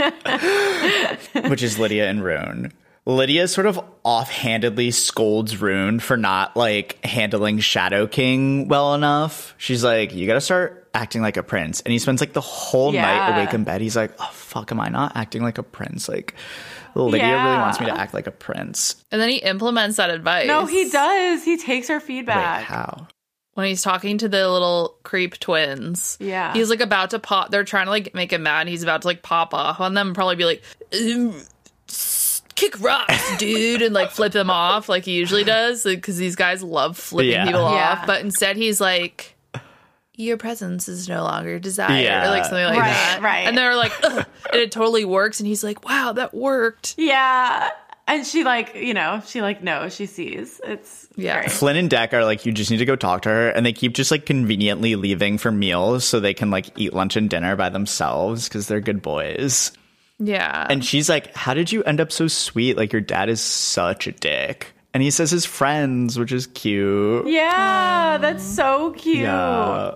which is Lydia and Rune. Lydia sort of offhandedly scolds Rune for not like handling Shadow King well enough. She's like, you gotta start acting like a prince. And he spends like the whole Yeah. night awake in bed. He's like, oh fuck, am I not acting like a prince? Like Lydia Yeah. really wants me to act like a prince. And then he implements that advice. No, he does. He takes her Wait, feedback. how? When he's talking to the little creep twins. Yeah. He's like about to pop. They're trying to like make him mad. And he's about to like pop off on them and probably be like, "Um, s- kick rocks, dude. And like flip them off like he usually does. Because these guys love flipping Yeah. people Yeah. off. But instead he's like, your presence is no longer desired. Yeah. Or like something like Right, that. right. And they're like, ugh. And it totally works. And he's like, wow, that worked. Yeah. And she like, you know, she like knows, she sees. It's Yeah. great. Flynn and Deck are like, you just need to go talk to her. And they keep just like conveniently leaving for meals so they can like eat lunch and dinner by themselves because they're good boys. Yeah. And she's like, how did you end up so sweet? Like, your dad is such a dick. And he says his friends, which is cute. Yeah, that's so cute. Yeah.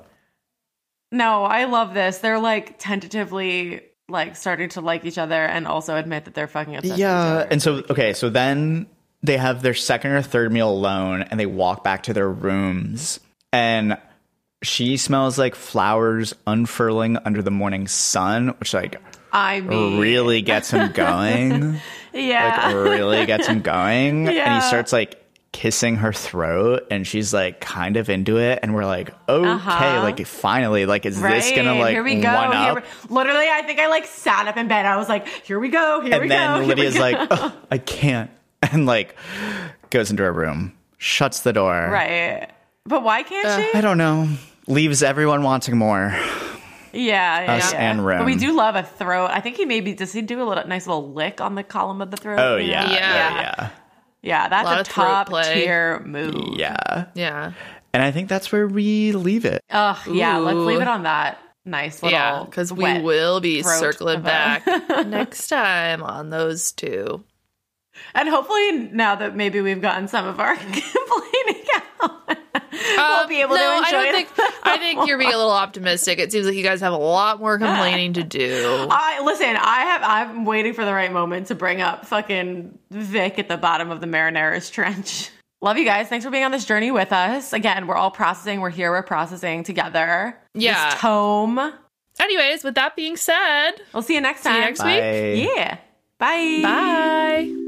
No, I love this. They're like tentatively like starting to like each other and also admit that they're fucking obsessed with each Yeah. other. And so, okay, so then they have their second or third meal alone and they walk back to their rooms. And she smells like flowers unfurling under the morning sun, which like I mean, really gets him going. yeah. Like really gets him going. And Yeah. he starts like kissing her throat and she's like kind of into it. And we're like, okay, Uh-huh. like finally, like, is Right. this gonna like here we go. one Here up? we- literally, I think I like sat up in bed. I was like, here we go. Here we And go. then here Lydia's we go. like, "Ugh, I can't. And like goes into her room, shuts the door. right. But why can't she? I don't know. Leaves everyone wanting more. Yeah, yeah, Us yeah. and But we Rome. do love a throat. I think he maybe does he do a little nice little lick on the column of the throat? Oh you know? yeah. Yeah. Yeah. Yeah. Yeah, that's Lot a of throat top play. tier move. Yeah. yeah. And I think that's where we leave it. Ugh, yeah, let's Ooh. leave it on that nice little Yeah, because we wet will be throat circling of a- back next time on those two. And hopefully now that maybe we've gotten some of our complaining out, we'll Uh, be able no, to enjoy I don't it. think. I think you're being a little optimistic. It seems like you guys have a lot more complaining to do. I listen, I have I'm waiting for the right moment to bring up fucking Vic at the bottom of the Marineris Trench. Love you guys. Thanks for being on this journey with us. Again, we're all processing. We're here. We're processing together. Yeah. This tome. Anyways, with that being said, We'll see you next see you time. next week. Bye. Yeah. Bye. Bye.